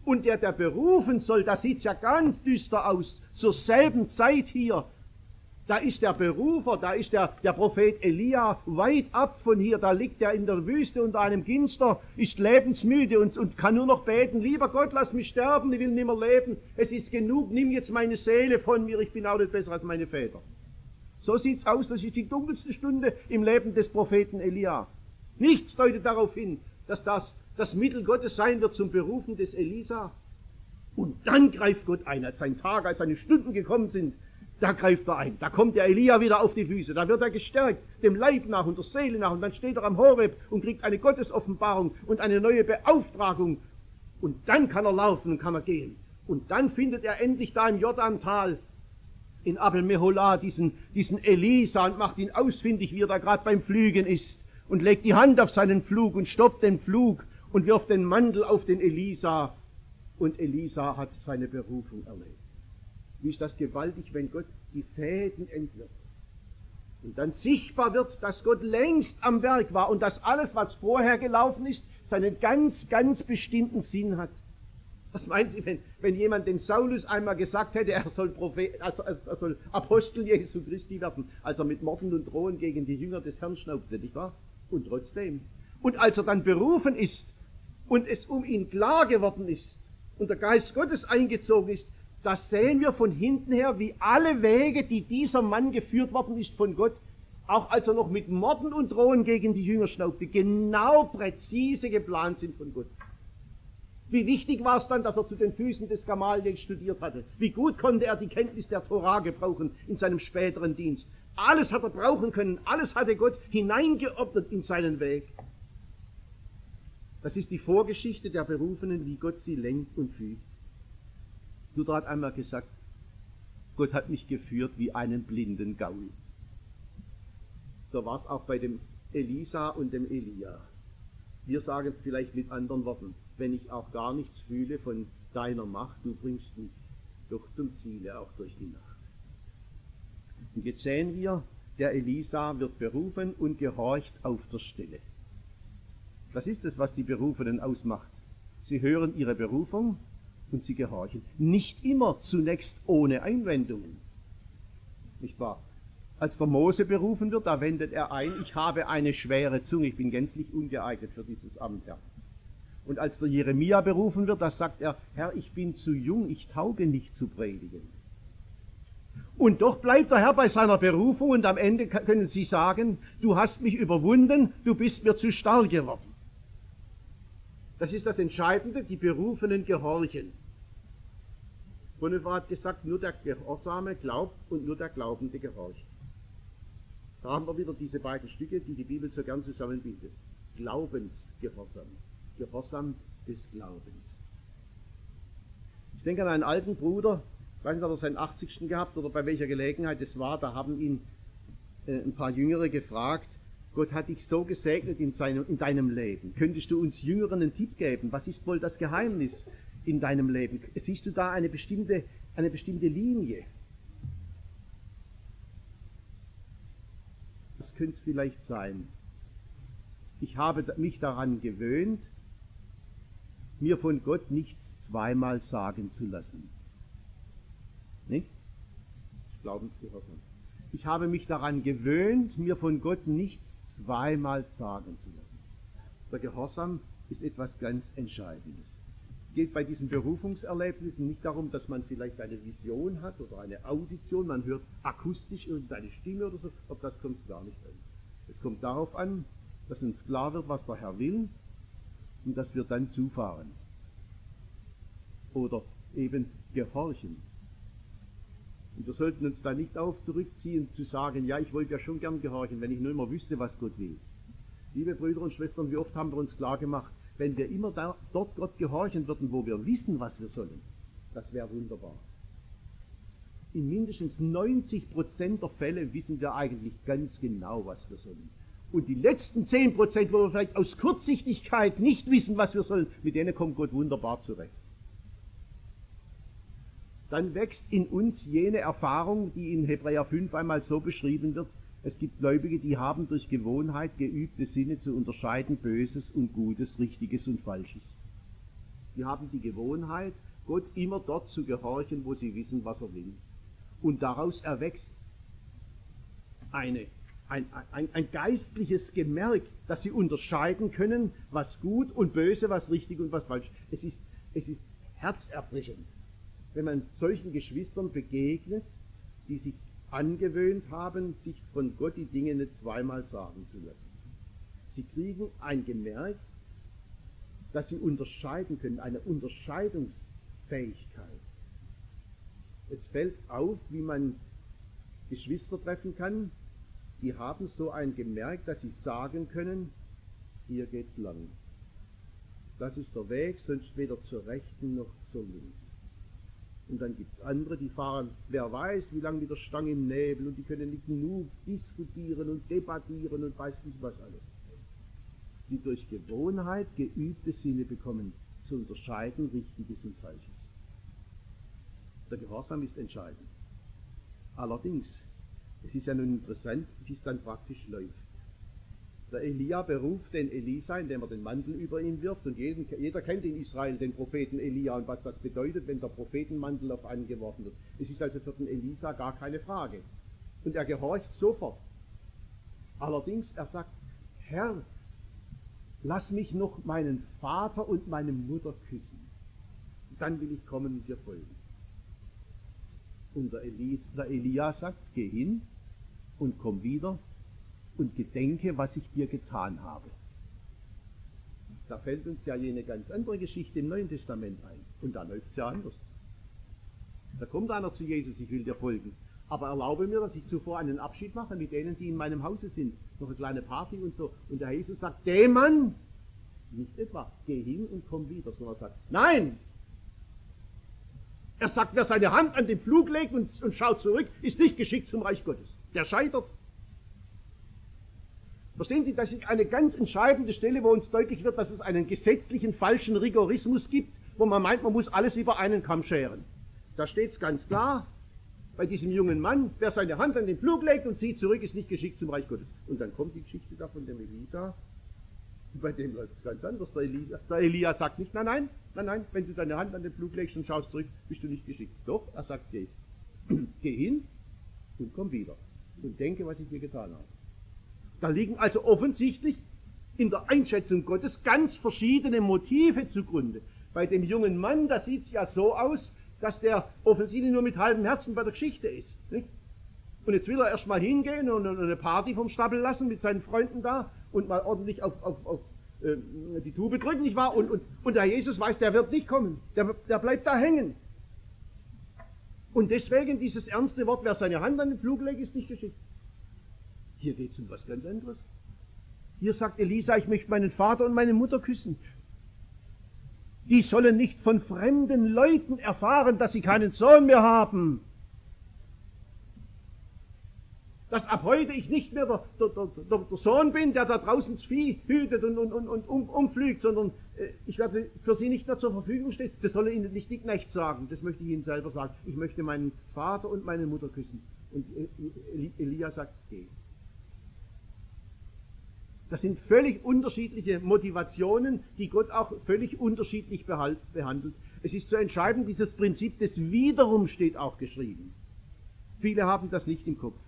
Und der, der berufen soll, da sieht's ja ganz düster aus, zur selben Zeit hier. Da ist der Berufer, da ist der, der Prophet Elia weit ab von hier, da liegt er in der Wüste unter einem Ginster, ist lebensmüde und, und kann nur noch beten, lieber Gott, lass mich sterben, ich will nicht mehr leben, es ist genug, nimm jetzt meine Seele von mir, ich bin auch nicht besser als meine Väter. So sieht's aus, das ist die dunkelste Stunde im Leben des Propheten Elia. Nichts deutet darauf hin, dass das das Mittel Gottes sein wird zum Berufen des Elisa. Und dann greift Gott ein, als sein Tag, als seine Stunden gekommen sind, da greift er ein. Da kommt der Elia wieder auf die Füße. Da wird er gestärkt, dem Leib nach und der Seele nach. Und dann steht er am Horeb und kriegt eine Gottesoffenbarung und eine neue Beauftragung. Und dann kann er laufen und kann er gehen. Und dann findet er endlich da im Jordantal in Abel Meholah diesen, diesen Elisa und macht ihn ausfindig, wie er da gerade beim Pflügen ist. Und legt die Hand auf seinen Pflug und stoppt den Pflug und wirft den Mantel auf den Elisa. Und Elisa hat seine Berufung erlebt. Wie ist das gewaltig, wenn Gott die Fäden entwirft und dann sichtbar wird, dass Gott längst am Werk war und dass alles, was vorher gelaufen ist, seinen ganz, ganz bestimmten Sinn hat. Was meinen Sie, wenn, wenn jemand den Saulus einmal gesagt hätte, er soll, Prophet, also, er soll Apostel Jesu Christi werden, als er mit Morden und Drohen gegen die Jünger des Herrn schnaubte, nicht wahr? Und trotzdem. Und als er dann berufen ist und es um ihn klar geworden ist und der Geist Gottes eingezogen ist, das sehen wir von hinten her, wie alle Wege, die dieser Mann geführt worden ist von Gott, auch als er noch mit Morden und Drohen gegen die Jünger schnaubte, genau präzise geplant sind von Gott. Wie wichtig war es dann, dass er zu den Füßen des Gamaliel studiert hatte? Wie gut konnte er die Kenntnis der Tora gebrauchen in seinem späteren Dienst? Alles hat er brauchen können, alles hatte Gott hineingeordnet in seinen Weg. Das ist die Vorgeschichte der Berufenen, wie Gott sie lenkt und fügt. Luther hat einmal gesagt, Gott hat mich geführt wie einen blinden Gaul. So war es auch bei dem Elisa und dem Elia. Wir sagen es vielleicht mit anderen Worten, wenn ich auch gar nichts fühle von deiner Macht, du bringst mich doch zum Ziele, auch durch die Nacht. Und jetzt sehen wir, der Elisa wird berufen und gehorcht auf der Stelle. Das ist es, was die Berufenen ausmacht. Sie hören ihre Berufung und sie gehorchen. Nicht immer zunächst ohne Einwendungen. Nicht wahr? Als der Mose berufen wird, da wendet er ein, ich habe eine schwere Zunge, ich bin gänzlich ungeeignet für dieses Amt, Herr. Und als der Jeremia berufen wird, da sagt er, Herr, ich bin zu jung, ich tauge nicht zu predigen. Und doch bleibt der Herr bei seiner Berufung und am Ende können Sie sagen, du hast mich überwunden, du bist mir zu stark geworden. Das ist das Entscheidende, die Berufenen gehorchen. Bonhoeffer hat gesagt, nur der Gehorsame glaubt und nur der Glaubende gehorcht. Da haben wir wieder diese beiden Stücke, die die Bibel so gern zusammenbindet. Glaubensgehorsam. Gehorsam des Glaubens. Ich denke an einen alten Bruder, ich weiß nicht, ob er seinen achtzigsten gehabt oder bei welcher Gelegenheit es war, da haben ihn äh, ein paar Jüngere gefragt, Gott hat dich so gesegnet in, seinem, in deinem Leben. Könntest du uns Jüngeren einen Tipp geben? Was ist wohl das Geheimnis in deinem Leben? Siehst du da eine bestimmte, eine bestimmte Linie? Das könnte es vielleicht sein. Ich habe mich daran gewöhnt, mir von Gott nichts zweimal sagen zu lassen. Nicht? Ich glaube, es gehört man. Ich habe mich daran gewöhnt, mir von Gott nichts zweimal sagen zu lassen. Der Gehorsam ist etwas ganz Entscheidendes. Es geht bei diesen Berufungserlebnissen nicht darum, dass man vielleicht eine Vision hat oder eine Audition, man hört akustisch irgendeine Stimme oder so, auf das kommt es gar nicht an. Es kommt darauf an, dass uns klar wird, was der Herr will und dass wir dann zufahren. Oder eben gehorchen. Und wir sollten uns da nicht auf zurückziehen, zu sagen, ja, ich wollte ja schon gern gehorchen, wenn ich nur immer wüsste, was Gott will. Liebe Brüder und Schwestern, wie oft haben wir uns klar gemacht, wenn wir immer da, dort Gott gehorchen würden, wo wir wissen, was wir sollen, das wäre wunderbar. In mindestens neunzig Prozent der Fälle wissen wir eigentlich ganz genau, was wir sollen. Und die letzten zehn Prozent, wo wir vielleicht aus Kurzsichtigkeit nicht wissen, was wir sollen, mit denen kommt Gott wunderbar zurecht. Dann wächst in uns jene Erfahrung, die in Hebräer fünf einmal so beschrieben wird. Es gibt Gläubige, die haben durch Gewohnheit geübte Sinne zu unterscheiden Böses und Gutes, Richtiges und Falsches. Die haben die Gewohnheit, Gott immer dort zu gehorchen, wo sie wissen, was er will. Und daraus erwächst eine, ein, ein, ein geistliches Gemerk, dass sie unterscheiden können, was gut und böse, was richtig und was falsch. Es ist, es ist herzerbrechend, wenn man solchen Geschwistern begegnet, die sich angewöhnt haben, sich von Gott die Dinge nicht zweimal sagen zu lassen. Sie kriegen ein Gemerk, dass sie unterscheiden können, eine Unterscheidungsfähigkeit. Es fällt auf, wie man Geschwister treffen kann, die haben so ein Gemerk, dass sie sagen können, hier geht's lang. Das ist der Weg, sonst weder zur Rechten noch zur Linken. Und dann gibt es andere, die fahren, wer weiß, wie lange mit der Stange im Nebel, und die können nicht genug diskutieren und debattieren und weiß nicht was alles. Die durch Gewohnheit geübte Sinne bekommen, zu unterscheiden Richtiges und Falsches. Der Gehorsam ist entscheidend. Allerdings, es ist ja nun interessant, wie es dann praktisch läuft. Der Elia beruft den Elisa, indem er den Mantel über ihn wirft, und jeden, jeder kennt in Israel den Propheten Elia und was das bedeutet, wenn der Prophetenmantel auf einen geworfen wird. Es ist also für den Elisa gar keine Frage. Und er gehorcht sofort. Allerdings, er sagt, Herr, lass mich noch meinen Vater und meine Mutter küssen. Dann will ich kommen und dir folgen. Und der, Eli, der Elia sagt, geh hin und komm wieder und gedenke, was ich dir getan habe. Da fällt uns ja jene ganz andere Geschichte im Neuen Testament ein. Und da läuft es ja anders. Da kommt einer zu Jesus, ich will dir folgen. Aber erlaube mir, dass ich zuvor einen Abschied mache mit denen, die in meinem Hause sind. Noch eine kleine Party und so. Und der Herr Jesus sagt, dem Mann, nicht etwa, geh hin und komm wieder, sondern er sagt, nein! Er sagt, wer seine Hand an den Pflug legt und, und schaut zurück, ist nicht geschickt zum Reich Gottes. Der scheitert. Verstehen Sie, das ist eine ganz entscheidende Stelle, wo uns deutlich wird, dass es einen gesetzlichen falschen Rigorismus gibt, wo man meint, man muss alles über einen Kamm scheren. Da steht es ganz klar, bei diesem jungen Mann, wer seine Hand an den Pflug legt und zieht zurück, ist nicht geschickt zum Reich Gottes. Und dann kommt die Geschichte da von dem Elisa, bei dem läuft es ganz anders. Der Elia, der Elia sagt nicht, nein, nein, nein, nein, wenn du deine Hand an den Pflug legst und schaust zurück, bist du nicht geschickt. Doch, er sagt, geh, geh hin und komm wieder und denke, was ich dir getan habe. Da liegen also offensichtlich in der Einschätzung Gottes ganz verschiedene Motive zugrunde. Bei dem jungen Mann, da sieht es ja so aus, dass der offensichtlich nur mit halbem Herzen bei der Geschichte ist. Nicht? Und jetzt will er erst mal hingehen und eine Party vom Stapel lassen mit seinen Freunden da und mal ordentlich auf, auf, auf äh, die Tube drücken, nicht wahr? Und, und, und der Jesus weiß, der wird nicht kommen. Der, der bleibt da hängen. Und deswegen dieses ernste Wort, wer seine Hand an den Pflug legt, ist nicht geschickt. Hier geht es um was ganz anderes. Hier sagt Elisa, ich möchte meinen Vater und meine Mutter küssen. Die sollen nicht von fremden Leuten erfahren, dass sie keinen Sohn mehr haben. Dass ab heute ich nicht mehr der, der, der, der Sohn bin, der da draußen das Vieh hütet und, und, und, und um, umflügt, sondern äh, ich werde für sie nicht mehr zur Verfügung stehen. Das soll ihnen nicht die Knecht sagen, das möchte ich ihnen selber sagen. Ich möchte meinen Vater und meine Mutter küssen. Und Elia sagt, geh. Das sind völlig unterschiedliche Motivationen, die Gott auch völlig unterschiedlich behandelt. Es ist zu entscheiden, dieses Prinzip des Wiederum steht auch geschrieben. Viele haben das nicht im Kopf.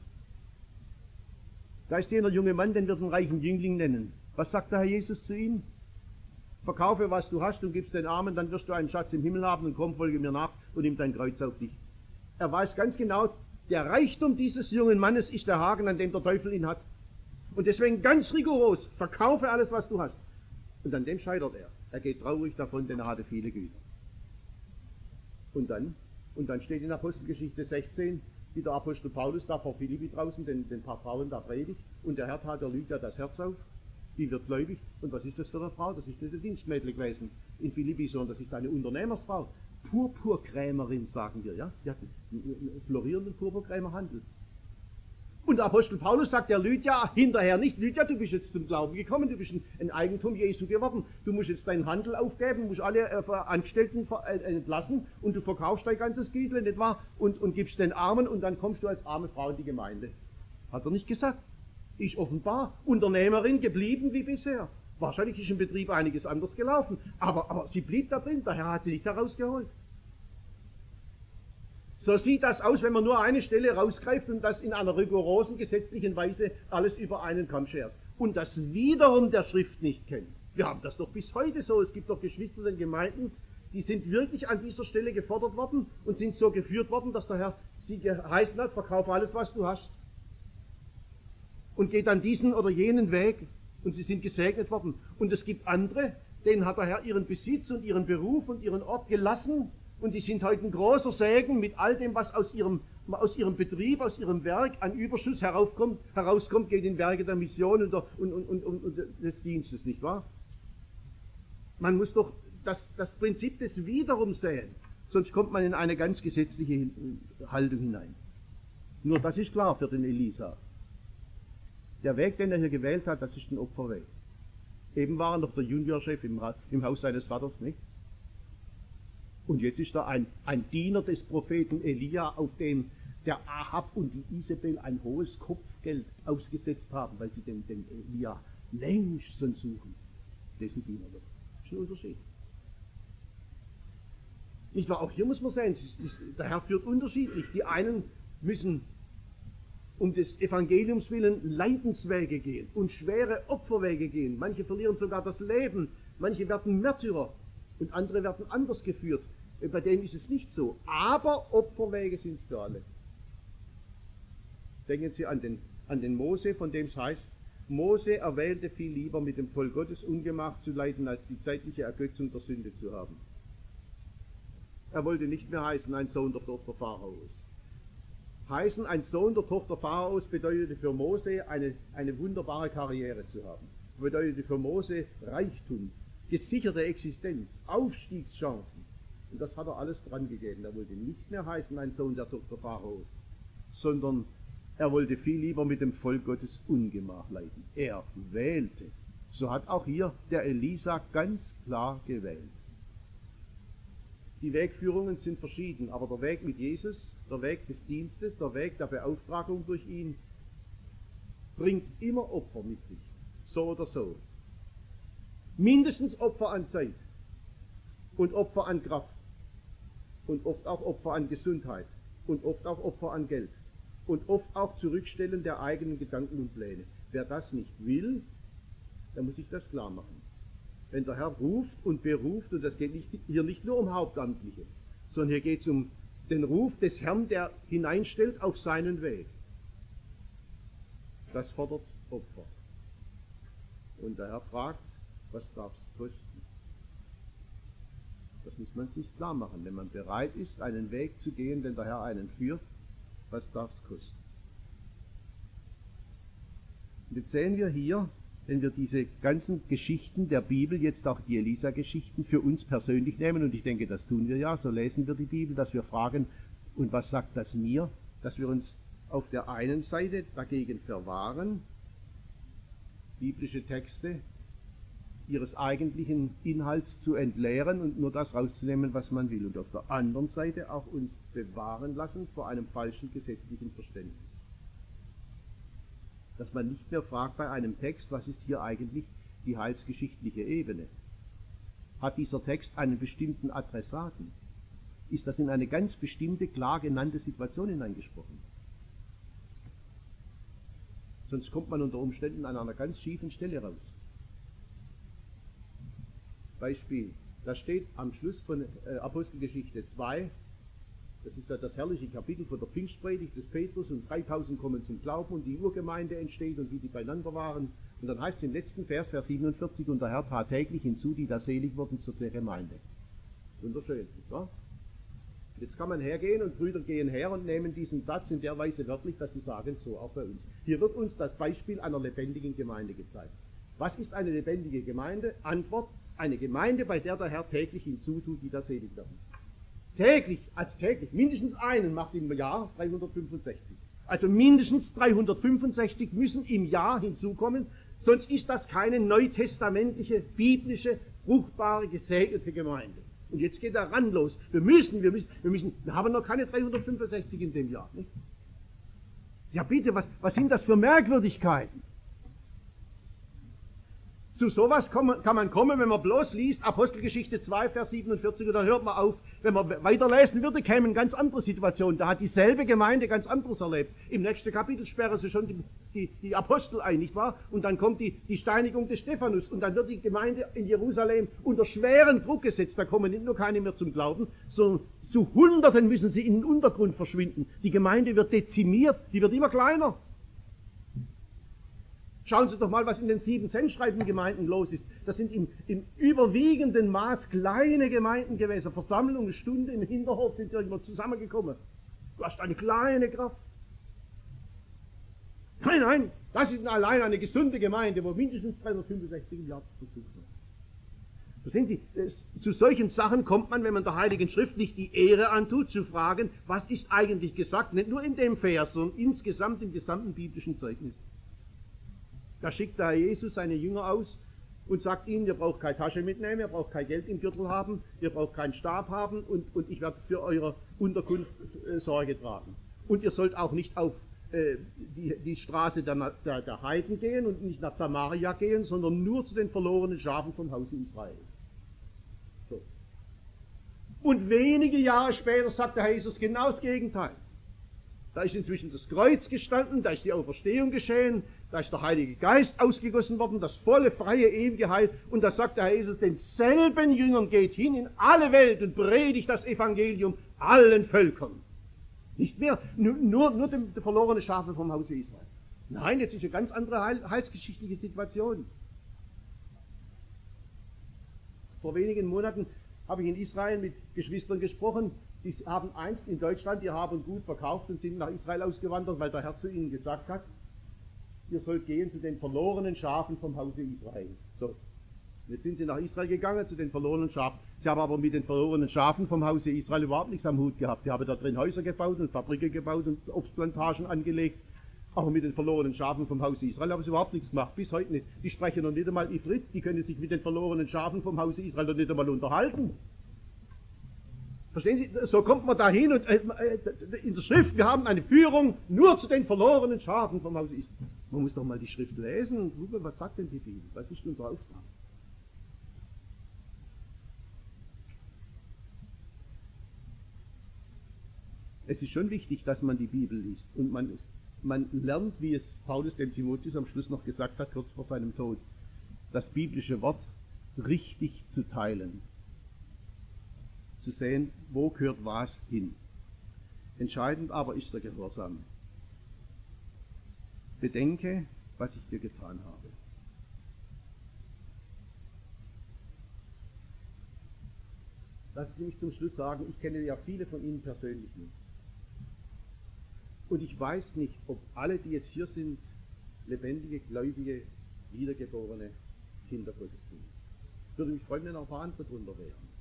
Da ist jener junge Mann, den wir den reichen Jüngling nennen. Was sagt der Herr Jesus zu ihm? Verkaufe, was du hast und gibst den Armen, dann wirst du einen Schatz im Himmel haben und komm, folge mir nach und nimm dein Kreuz auf dich. Er weiß ganz genau, der Reichtum dieses jungen Mannes ist der Haken, an dem der Teufel ihn hat. Und deswegen ganz rigoros, verkaufe alles, was du hast. Und an dem scheitert er. Er geht traurig davon, denn er hatte viele Güter. Und dann, und dann steht in Apostelgeschichte sechzehn, wie der Apostel Paulus da vor Philippi draußen, den, den paar Frauen da predigt, und der Herr tat der Lydia das Herz auf, die wird gläubig. Und was ist das für eine Frau? Das ist nicht eine Dienstmädel gewesen in Philippi, sondern das ist eine Unternehmersfrau. Purpurkrämerin, sagen wir, ja? Die hat einen florierenden Purpurkrämerhandel. Und der Apostel Paulus sagt der Lydia hinterher nicht, Lydia, du bist jetzt zum Glauben gekommen, du bist ein Eigentum Jesu geworden, du musst jetzt deinen Handel aufgeben, musst alle äh, Angestellten äh, entlassen und du verkaufst dein ganzes Güter, nicht wahr? Und, und gibst den Armen und dann kommst du als arme Frau in die Gemeinde. Hat er nicht gesagt. Ist offenbar Unternehmerin geblieben wie bisher. Wahrscheinlich ist im Betrieb einiges anders gelaufen, aber, aber sie blieb da drin, der Herr hat sie nicht herausgeholt. So sieht das aus, wenn man nur eine Stelle rausgreift und das in einer rigorosen gesetzlichen Weise alles über einen Kamm schert. Und das wiederum der Schrift nicht kennt. Wir haben das doch bis heute so. Es gibt doch Geschwister in Gemeinden, die sind wirklich an dieser Stelle gefordert worden und sind so geführt worden, dass der Herr sie geheißen hat, verkauf alles, was du hast. Und geht dann diesen oder jenen Weg und sie sind gesegnet worden. Und es gibt andere, denen hat der Herr ihren Besitz und ihren Beruf und ihren Ort gelassen. Und sie sind heute ein großer Segen mit all dem, was aus ihrem, aus ihrem Betrieb, aus ihrem Werk an Überschuss heraufkommt, herauskommt, geht in Werke der Mission und, der, und, und, und, und des Dienstes, nicht wahr? Man muss doch das, das Prinzip des Wiederum sehen, sonst kommt man in eine ganz gesetzliche Haltung hinein. Nur das ist klar für den Elisa. Der Weg, den er hier gewählt hat, das ist ein Opferweg. Eben war er noch der Juniorchef im, im Haus seines Vaters, nicht? Und jetzt ist er ein, ein Diener des Propheten Elia, auf dem der Ahab und die Isabel ein hohes Kopfgeld ausgesetzt haben, weil sie den, den Elia längst suchen. Dessen Diener wird. Das ist ein Unterschied. Nicht wahr? Auch hier muss man sehen, der Herr führt unterschiedlich. Die einen müssen um des Evangeliums willen Leidenswege gehen und schwere Opferwege gehen. Manche verlieren sogar das Leben, manche werden Märtyrer. Und andere werden anders geführt. Bei denen ist es nicht so. Aber Opferwege sind es für alle. Denken Sie an den, an den Mose, von dem es heißt, Mose erwählte viel lieber, mit dem Volk Gottes Ungemach zu leiden, als die zeitliche Ergötzung der Sünde zu haben. Er wollte nicht mehr heißen, ein Sohn der Tochter Pharaos. Heißen, ein Sohn der Tochter Pharaos bedeutete für Mose eine, eine wunderbare Karriere zu haben. Bedeutete für Mose Reichtum, gesicherte Existenz, Aufstiegschancen. Und das hat er alles dran gegeben. Er wollte nicht mehr heißen, ein Sohn der Tochter Pharaos, sondern er wollte viel lieber mit dem Volk Gottes Ungemach leiden. Er wählte. So hat auch hier der Elisa ganz klar gewählt. Die Wegführungen sind verschieden, aber der Weg mit Jesus, der Weg des Dienstes, der Weg der Beauftragung durch ihn, bringt immer Opfer mit sich. So oder so. Mindestens Opfer an Zeit und Opfer an Kraft und oft auch Opfer an Gesundheit und oft auch Opfer an Geld und oft auch Zurückstellen der eigenen Gedanken und Pläne. Wer das nicht will, der muss sich das klar machen. Wenn der Herr ruft und beruft, und das geht nicht, hier nicht nur um Hauptamtliche, sondern hier geht es um den Ruf des Herrn, der hineinstellt auf seinen Weg. Das fordert Opfer. Und der Herr fragt, was darf es kosten? Das muss man sich klar machen. Wenn man bereit ist, einen Weg zu gehen, den der Herr einen führt, was darf es kosten? Und jetzt sehen wir hier, wenn wir diese ganzen Geschichten der Bibel, jetzt auch die Elisa-Geschichten, für uns persönlich nehmen, und ich denke, das tun wir ja, so lesen wir die Bibel, dass wir fragen, und was sagt das mir? Dass wir uns auf der einen Seite dagegen verwahren, biblische Texte ihres eigentlichen Inhalts zu entleeren und nur das rauszunehmen, was man will. Und auf der anderen Seite auch uns bewahren lassen vor einem falschen gesetzlichen Verständnis. Dass man nicht mehr fragt bei einem Text, was ist hier eigentlich die heilsgeschichtliche Ebene? Hat dieser Text einen bestimmten Adressaten? Ist das in eine ganz bestimmte, klar genannte Situation hineingesprochen? Sonst kommt man unter Umständen an einer ganz schiefen Stelle raus. Beispiel, da steht am Schluss von äh, Apostelgeschichte zwei, das ist ja das herrliche Kapitel von der Pfingstpredigt des Petrus, und dreitausend kommen zum Glauben und die Urgemeinde entsteht und wie die beieinander waren. Und dann heißt es im letzten Vers, Vers siebenundvierzig, und der Herr tat täglich hinzu, die da selig wurden zur Gemeinde. Wunderschön, nicht wahr? Jetzt kann man hergehen und Brüder gehen her und nehmen diesen Satz in der Weise wörtlich, dass sie sagen, so auch bei uns. Hier wird uns das Beispiel einer lebendigen Gemeinde gezeigt. Was ist eine lebendige Gemeinde? Antwort, eine Gemeinde, bei der der Herr täglich hinzutut, die da selig werden. Täglich, als täglich, mindestens einen macht im Jahr dreihundertfünfundsechzig. Also mindestens dreihundertfünfundsechzig müssen im Jahr hinzukommen, sonst ist das keine neutestamentliche, biblische, fruchtbare, gesegnete Gemeinde. Und jetzt geht er ran los. Wir müssen, wir müssen, wir müssen, wir haben noch keine dreihundertfünfundsechzig in dem Jahr, nicht? Ja bitte, was, was sind das für Merkwürdigkeiten? zu sowas kann man kommen, wenn man bloß liest, Apostelgeschichte zwei, Vers siebenundvierzig, und dann hört man auf. Wenn man weiterlesen würde, kämen ganz andere Situationen. Da hat dieselbe Gemeinde ganz anderes erlebt. Im nächsten Kapitel sperren sie schon die, die, die Apostel ein, nicht wahr? Und dann kommt die, die Steinigung des Stephanus. Und dann wird die Gemeinde in Jerusalem unter schweren Druck gesetzt. Da kommen nicht nur keine mehr zum Glauben, sondern zu Hunderten müssen sie in den Untergrund verschwinden. Die Gemeinde wird dezimiert, die wird immer kleiner. Schauen Sie doch mal, was in den sieben Sendschreiben-Gemeinden los ist. Das sind im, im überwiegenden Maß kleine Gemeinden gewesen. Versammlung, eine Stunde im Hinterhof sind irgendwo zusammengekommen. Du hast eine kleine Kraft. Nein, nein, das ist allein eine gesunde Gemeinde, wo mindestens dreihundertfünfundsechzig im Jahr besucht wird. Verstehen Sie, es, zu solchen Sachen kommt man, wenn man der Heiligen Schrift nicht die Ehre antut, zu fragen, was ist eigentlich gesagt, nicht nur in dem Vers, sondern insgesamt im gesamten biblischen Zeugnis. Da schickt der Herr Jesus seine Jünger aus und sagt ihnen, ihr braucht keine Tasche mitnehmen, ihr braucht kein Geld im Gürtel haben, ihr braucht keinen Stab haben und, und ich werde für eure Unterkunft äh, Sorge tragen. Und ihr sollt auch nicht auf äh, die, die Straße der, der, der Heiden gehen und nicht nach Samaria gehen, sondern nur zu den verlorenen Schafen vom Hause Israel. So. Und wenige Jahre später sagt der Herr Jesus genau das Gegenteil. Da ist inzwischen das Kreuz gestanden, da ist die Auferstehung geschehen, da ist der Heilige Geist ausgegossen worden, das volle, freie, ewige Heil. Und da sagt der Herr Jesus denselben Jüngern, geht hin in alle Welt und predigt das Evangelium allen Völkern. Nicht mehr, nur, nur, nur dem, dem verlorenen Schafe vom Hause Israel. Nein, jetzt ist eine ganz andere Heil, heilsgeschichtliche Situation. Vor wenigen Monaten habe ich in Israel mit Geschwistern gesprochen, die haben einst in Deutschland ihr Hab und Gut verkauft und sind nach Israel ausgewandert, weil der Herr zu ihnen gesagt hat, ihr sollt gehen zu den verlorenen Schafen vom Hause Israel. So, jetzt sind sie nach Israel gegangen, zu den verlorenen Schafen. Sie haben aber mit den verlorenen Schafen vom Hause Israel überhaupt nichts am Hut gehabt. Die haben da drin Häuser gebaut und Fabriken gebaut und Obstplantagen angelegt. Aber mit den verlorenen Schafen vom Hause Israel haben sie überhaupt nichts gemacht, bis heute nicht. Die sprechen noch nicht einmal Ifrit, die können sich mit den verlorenen Schafen vom Hause Israel noch nicht einmal unterhalten. Verstehen Sie, so kommt man dahin und äh, in der Schrift, wir haben eine Führung nur zu den verlorenen Schafen vom Hause Israel. Man muss doch mal die Schrift lesen und gucken, was sagt denn die Bibel? Was ist unser Auftrag? Es ist schon wichtig, dass man die Bibel liest und man, man lernt, wie es Paulus dem Timotheus am Schluss noch gesagt hat, kurz vor seinem Tod, das biblische Wort richtig zu teilen. Zu sehen, wo gehört was hin. Entscheidend aber ist der Gehorsam. Bedenke, was ich dir getan habe. Lassen Sie mich zum Schluss sagen, ich kenne ja viele von Ihnen persönlich nicht. Und ich weiß nicht, ob alle, die jetzt hier sind, lebendige, gläubige, wiedergeborene Kinder Gottes sind. Ich würde mich freuen, wenn noch ein paar andere drunter wären.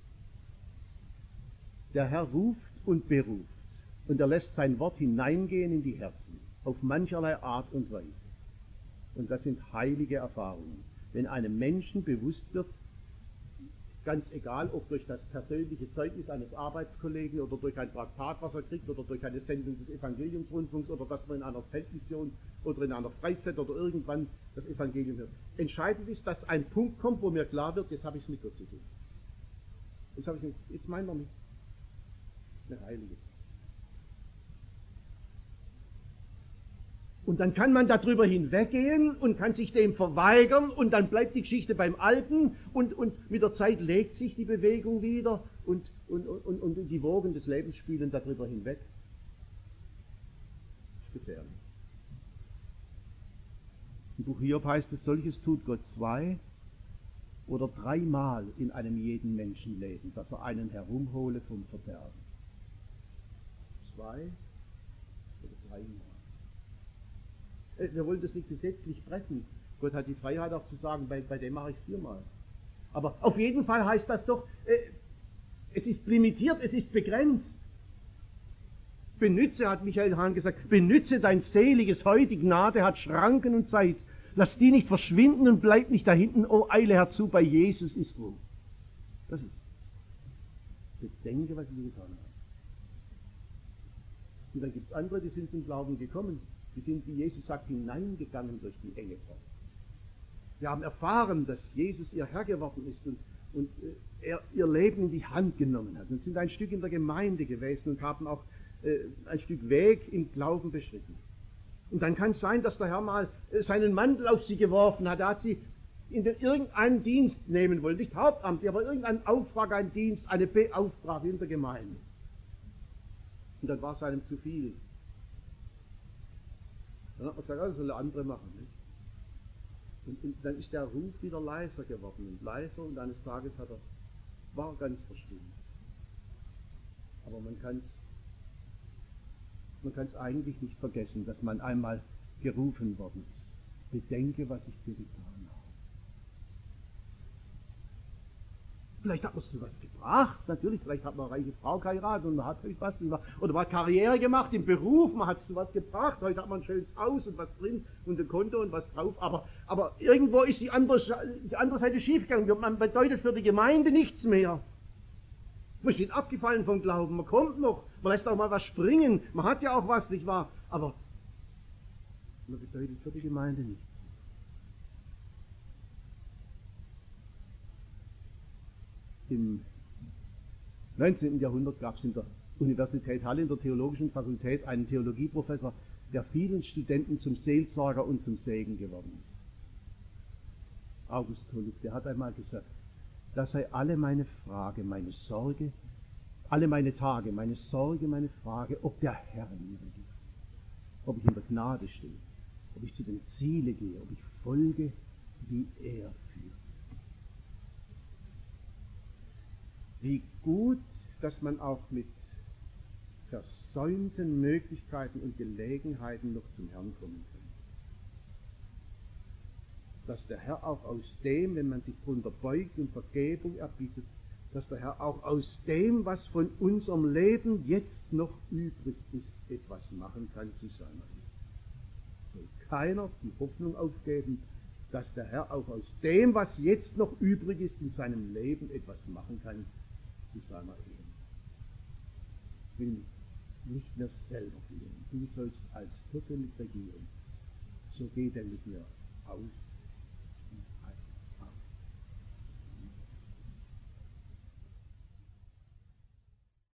Der Herr ruft und beruft und er lässt sein Wort hineingehen in die Herzen, auf mancherlei Art und Weise. Und das sind heilige Erfahrungen. Wenn einem Menschen bewusst wird, ganz egal, ob durch das persönliche Zeugnis eines Arbeitskollegen oder durch ein Traktat, was er kriegt, oder durch eine Sendung des Evangeliumsrundfunks, oder dass man in einer Feldmission oder in einer Freizeit oder irgendwann das Evangelium hört. Entscheidend ist, dass ein Punkt kommt, wo mir klar wird, jetzt habe ich es mit Gott zu tun. Jetzt, habe ich nicht, jetzt meint er nicht. Eine heilige. Und dann kann man darüber hinweggehen und kann sich dem verweigern und dann bleibt die Geschichte beim Alten und, und mit der Zeit legt sich die Bewegung wieder und, und, und, und die Wogen des Lebens spielen darüber hinweg. Das ist gefährlich. Im Buch Hiob heißt es, solches tut Gott zwei oder dreimal in einem jeden Menschenleben, dass er einen herumhole vom Verderben. Zwei oder dreimal. Wir wollen das nicht gesetzlich pressen. Gott hat die Freiheit auch zu sagen, bei, bei dem mache ich es viermal. Aber auf jeden Fall heißt das doch, äh, es ist limitiert, es ist begrenzt. Benütze, hat Michael Hahn gesagt, benütze dein seliges Heu, die Gnade hat Schranken und Zeit. Lass die nicht verschwinden und bleib nicht da hinten, oh eile herzu, bei Jesus ist Ruhe. Das ist. Bedenke, was ich getan habe. Und dann gibt es andere, die sind zum Glauben gekommen. Die sind, wie Jesus sagt, hineingegangen durch die enge Pforte. Sie haben erfahren, dass Jesus ihr Herr geworden ist und, und äh, er ihr Leben in die Hand genommen hat und sind ein Stück in der Gemeinde gewesen und haben auch äh, ein Stück Weg im Glauben beschritten. Und dann kann es sein, dass der Herr mal äh, seinen Mantel auf sie geworfen hat. Er hat sie in den irgendeinen Dienst nehmen wollen, nicht hauptamtlich, aber irgendeinen Auftrag, einen Dienst, eine Beauftragung in der Gemeinde. Und dann war es einem zu viel. Dann hat man gesagt, das soll andere machen. Nicht? Und, und dann ist der Ruf wieder leiser geworden und leiser und eines Tages hat er, war ganz verstummt. Aber man kann es man kann's eigentlich nicht vergessen, dass man einmal gerufen worden ist. Bedenke, was ich dir getan habe. Vielleicht hat man es zu was gebracht, natürlich, vielleicht hat man eine reiche Frau geheiratet und man hat euch was, oder man hat Karriere gemacht im Beruf, man hat es zu was gebracht, heute hat man ein schönes Haus und was drin und ein Konto und was drauf, aber, aber irgendwo ist die andere, die andere Seite schiefgegangen, man bedeutet für die Gemeinde nichts mehr. Man ist abgefallen vom Glauben, man kommt noch, man lässt auch mal was springen, man hat ja auch was, nicht wahr, aber man bedeutet für die Gemeinde nichts. Im neunzehnten. Jahrhundert gab es in der Universität Halle, in der theologischen Fakultät, einen Theologieprofessor, der vielen Studenten zum Seelsorger und zum Segen geworden ist. August Holub, der hat einmal gesagt, das sei alle meine Frage, meine Sorge, alle meine Tage, meine Sorge, meine Frage, ob der Herr mir gibt, ob ich in der Gnade stehe, ob ich zu den Zielen gehe, ob ich folge, wie er führt. Wie gut, dass man auch mit versäumten Möglichkeiten und Gelegenheiten noch zum Herrn kommen kann. Dass der Herr auch aus dem, wenn man sich drunter beugt und Vergebung erbittet, dass der Herr auch aus dem, was von unserem Leben jetzt noch übrig ist, etwas machen kann zu seiner Ehre. Soll keiner die Hoffnung aufgeben, dass der Herr auch aus dem, was jetzt noch übrig ist in seinem Leben, etwas machen kann zu seiner Ehre. Ich will nicht mehr selber führen. Du sollst als Hirte mit regieren. So geh denn mit mir aus